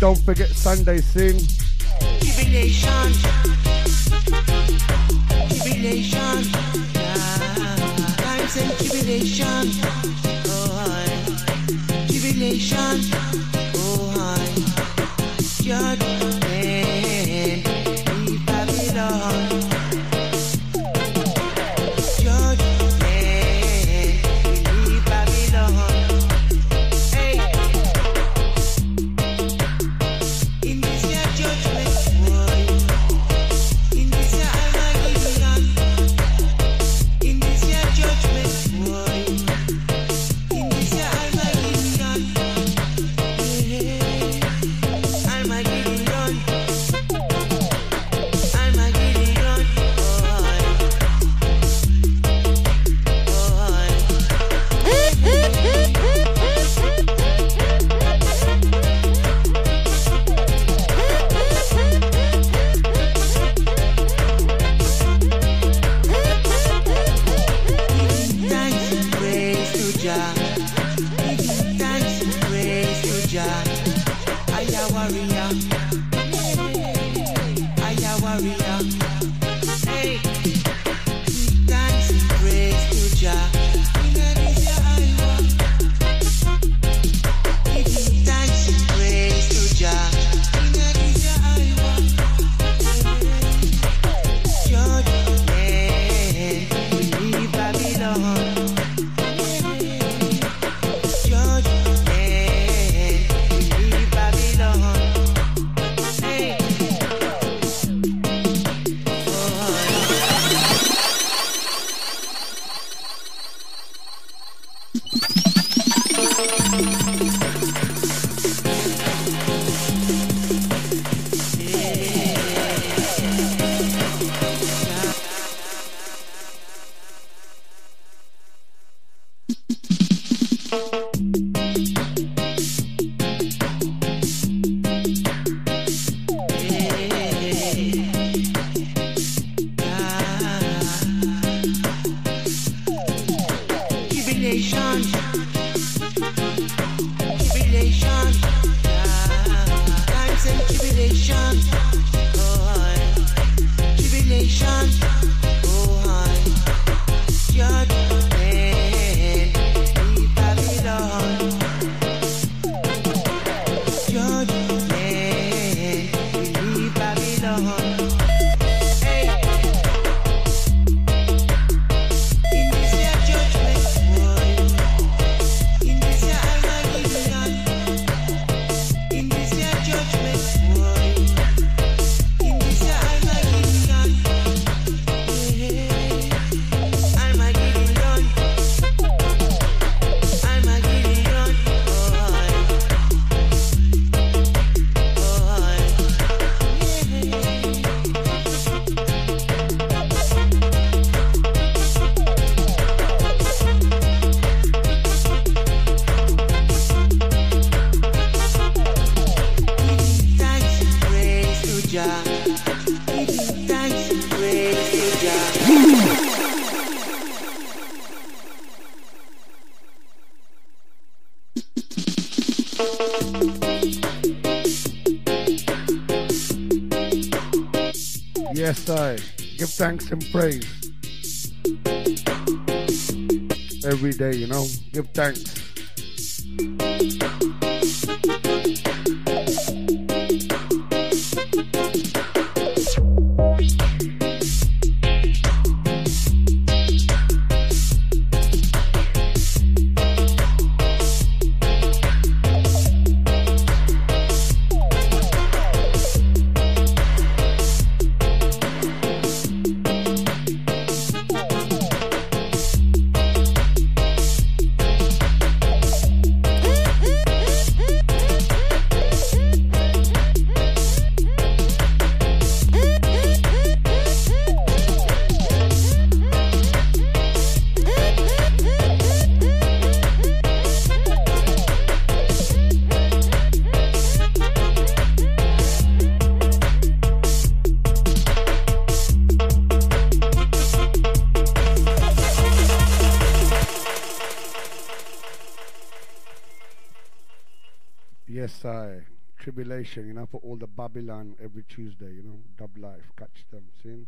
Don't forget Sunday sing. Tribulation, tribulation, yeah. Times and tribulation, oh hi. Tribulation, oh hi. Judgment, leave Babylon. Judgment, leave Babylon. Hey, in this year judgment world, in this year Armageddon, in this year judgment world, in this year Armageddon, yeah. Armageddon, Armageddon, thanks and praise to Jah. Thanks and praise to Jah. I a warrior. I a warrior. Hey, thanks and praise to Jah. Thanks and praise to Jah. Judgment will leave Babylon. Judgment will leave Babylon. Hey, tribulation, tribulation, yeah. Times and tribulation, oh hi. Tribulation, oh hi. Judgment, leave Babylon. Judgment, leave Babylon. Hey, in this year judgment world, in this year Armageddon, in this year judgment world, in this year Armageddon, yeah. Armageddon, Armageddon, oh hi, thanks and praise to Jah. Thanks and praise to Jah. Yes, I give thanks and praise every day, you know. Give thanks. Yes, I. Tribulation, you know, for all the Babylon every Tuesday, you know, Dub Life, catch them, see?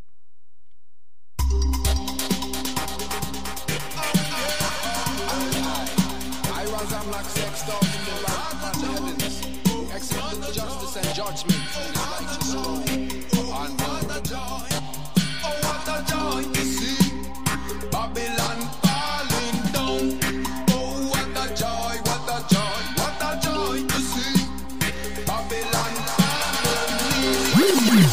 I was I'm like sex dog in the right of the heavens, accepting justice and judgment in his righteous throne. And what a joy, oh what a joy to see Babylon falling down. Oh what a joy, what a joy, what a joy to see Babylon falling.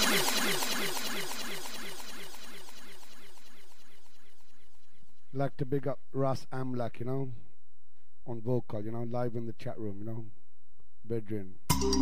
Like to big up Ras Amlak, you know, on vocal, you know, live in the chat room, you know, bedroom.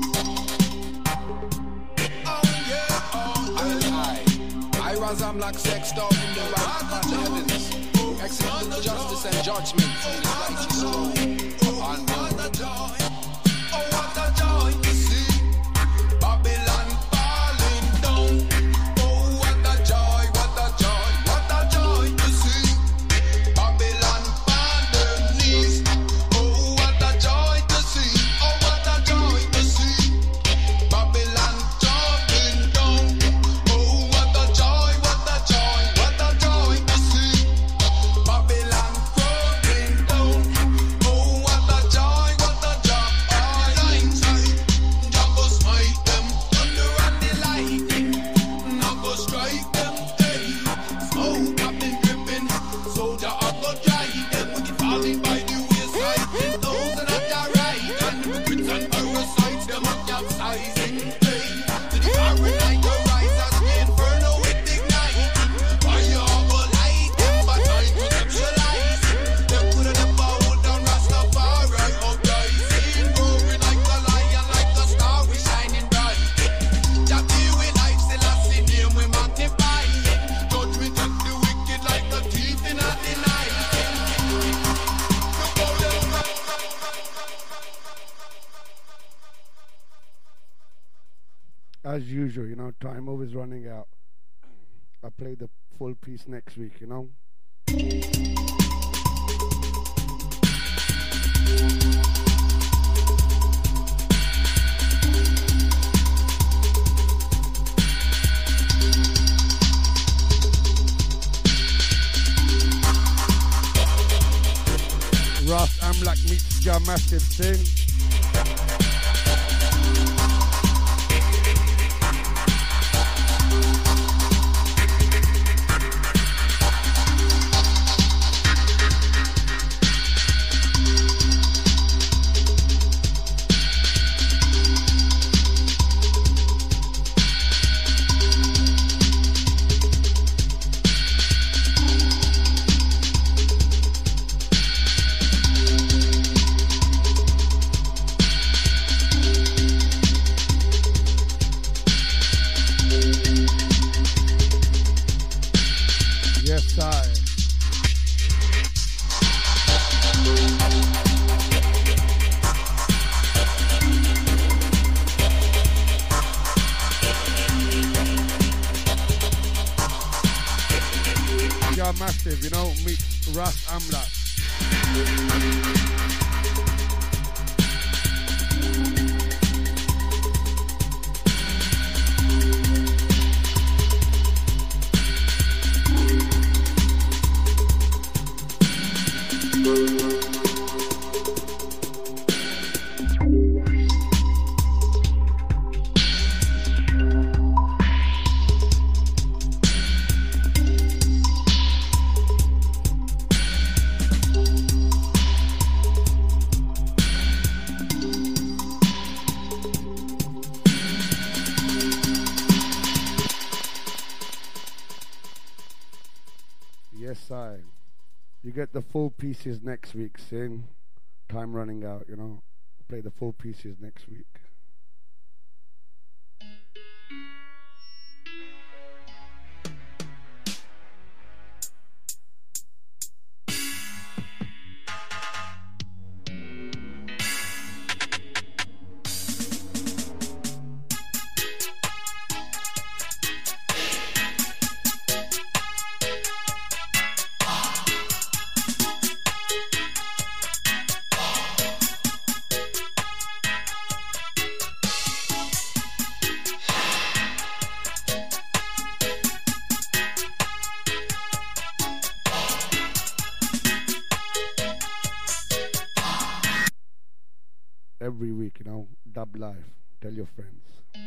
I was I'm like sex dog in the right of the heavens, accepting justice and judgment in his righteous throne. And what a joy, oh what a joy to see Babylon falling down. Oh what a joy, what a joy, what a joy to see Babylon falling knees. Oh what a joy to see, oh what a joy to see Babylon jumping down. Oh what a joy, what a joy, what a joy to see Babylon crumbling down. Oh what a joy, what a joy. Jah go smite them, thunder and the lightning, now go strike them. Hey, smoke have been dripping, so Jah go dry them. Wicked falling by the wayside, those are not Jah right. And hypocrites and parasites, them are capsizing. Hey, to the paradise rise as the inferno it igniting. Fire go light them, but time conceptualizing. Them coulda never hold down Rastafari uprising. Roaring like a lion, like a star, we shining bright. Jah deal with life, still I see name we magnify it. Judgment of the wicked like a thief in a denial. As usual, you know, time always running out. I play the full piece next week, you know. Ross Amlak meets Jah Massive thing. Yes, I. Jah Massive, you know, meet Ras Amlak. Yes, I. You get the full pieces next week, Sin. Time running out, you know. Play the full pieces next week. every week, you know. Dub Life. Tell your friends.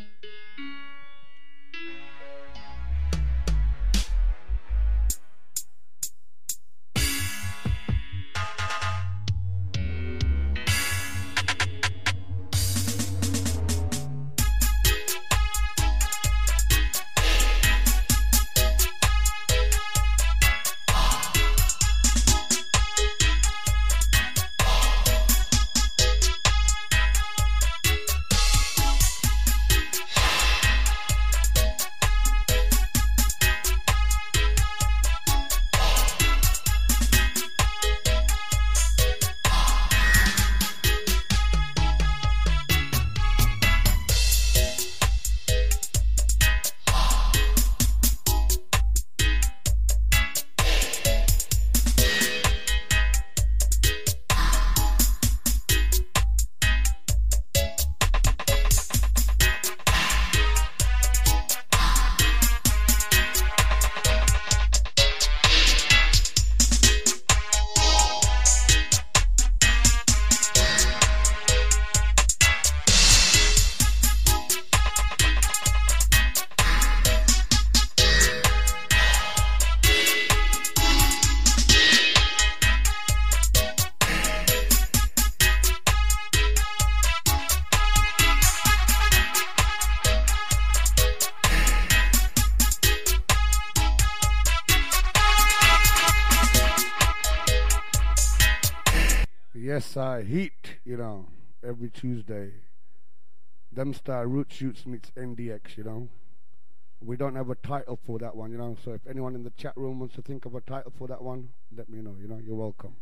Yes, I heat, you know, every Tuesday. Them Star Root Shoots meets NDX, you know. We don't have a title for that one, you know. So if anyone in the chat room wants to think of a title for that one, let me know, you know. You're welcome.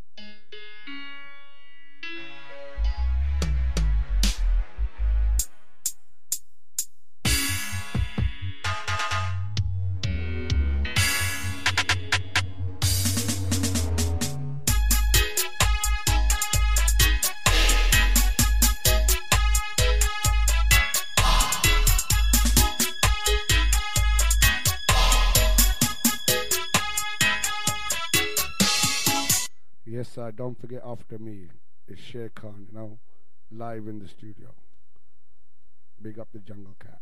Yes, don't forget after me. It's Sher Khan, you know, live in the studio. Big up the Jungle Cat.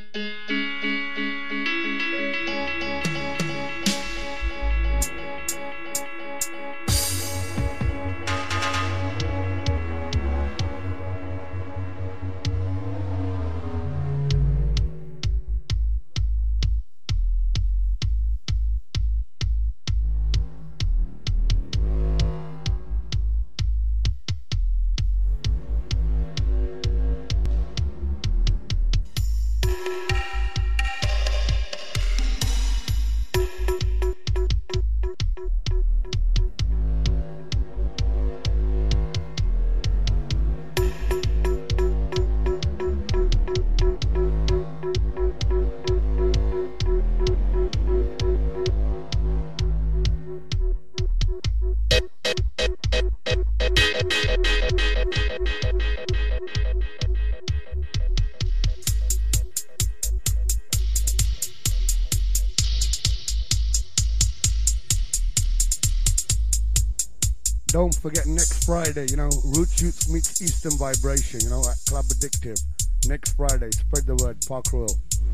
Don't forget next Friday, you know, Root Shoots meets Eastern Vibration, you know, at Club Addictive. Next Friday, spread the word, Park Royal.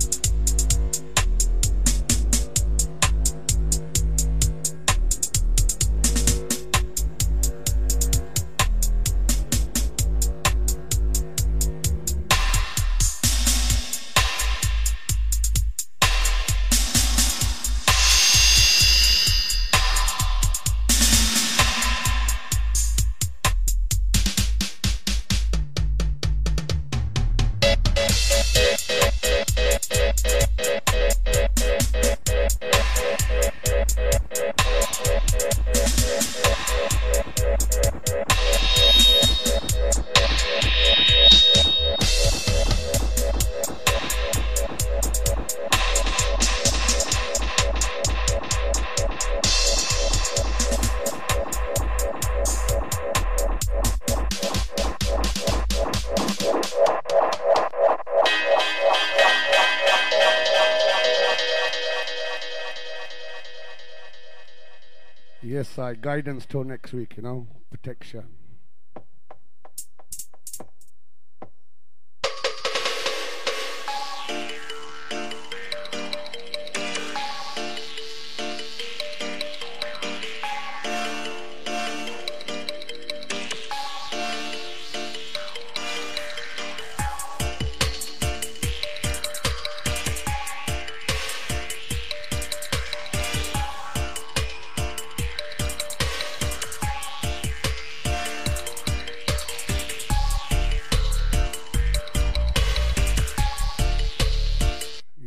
Yes, guidance till next week, you know, protection.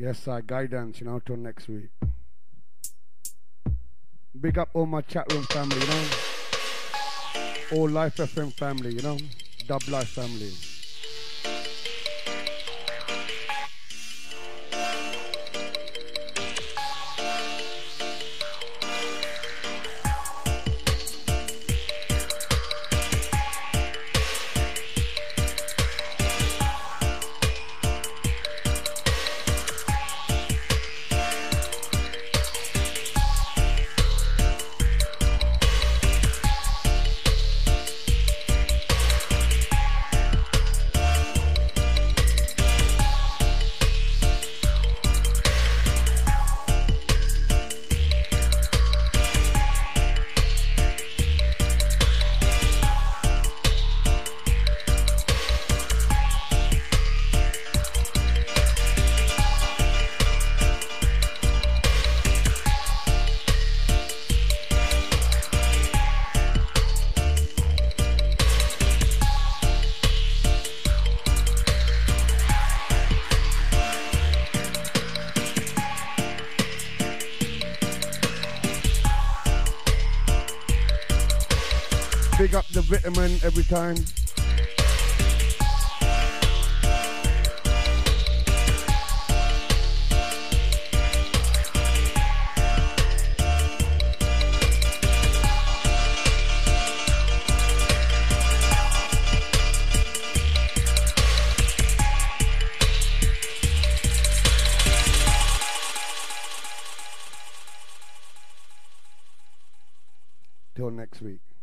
Yes, sir. Guidance, till next week. Big up all my chat room family, All Life FM family, Dub Life family. Big up the vitamin every time. Till next week.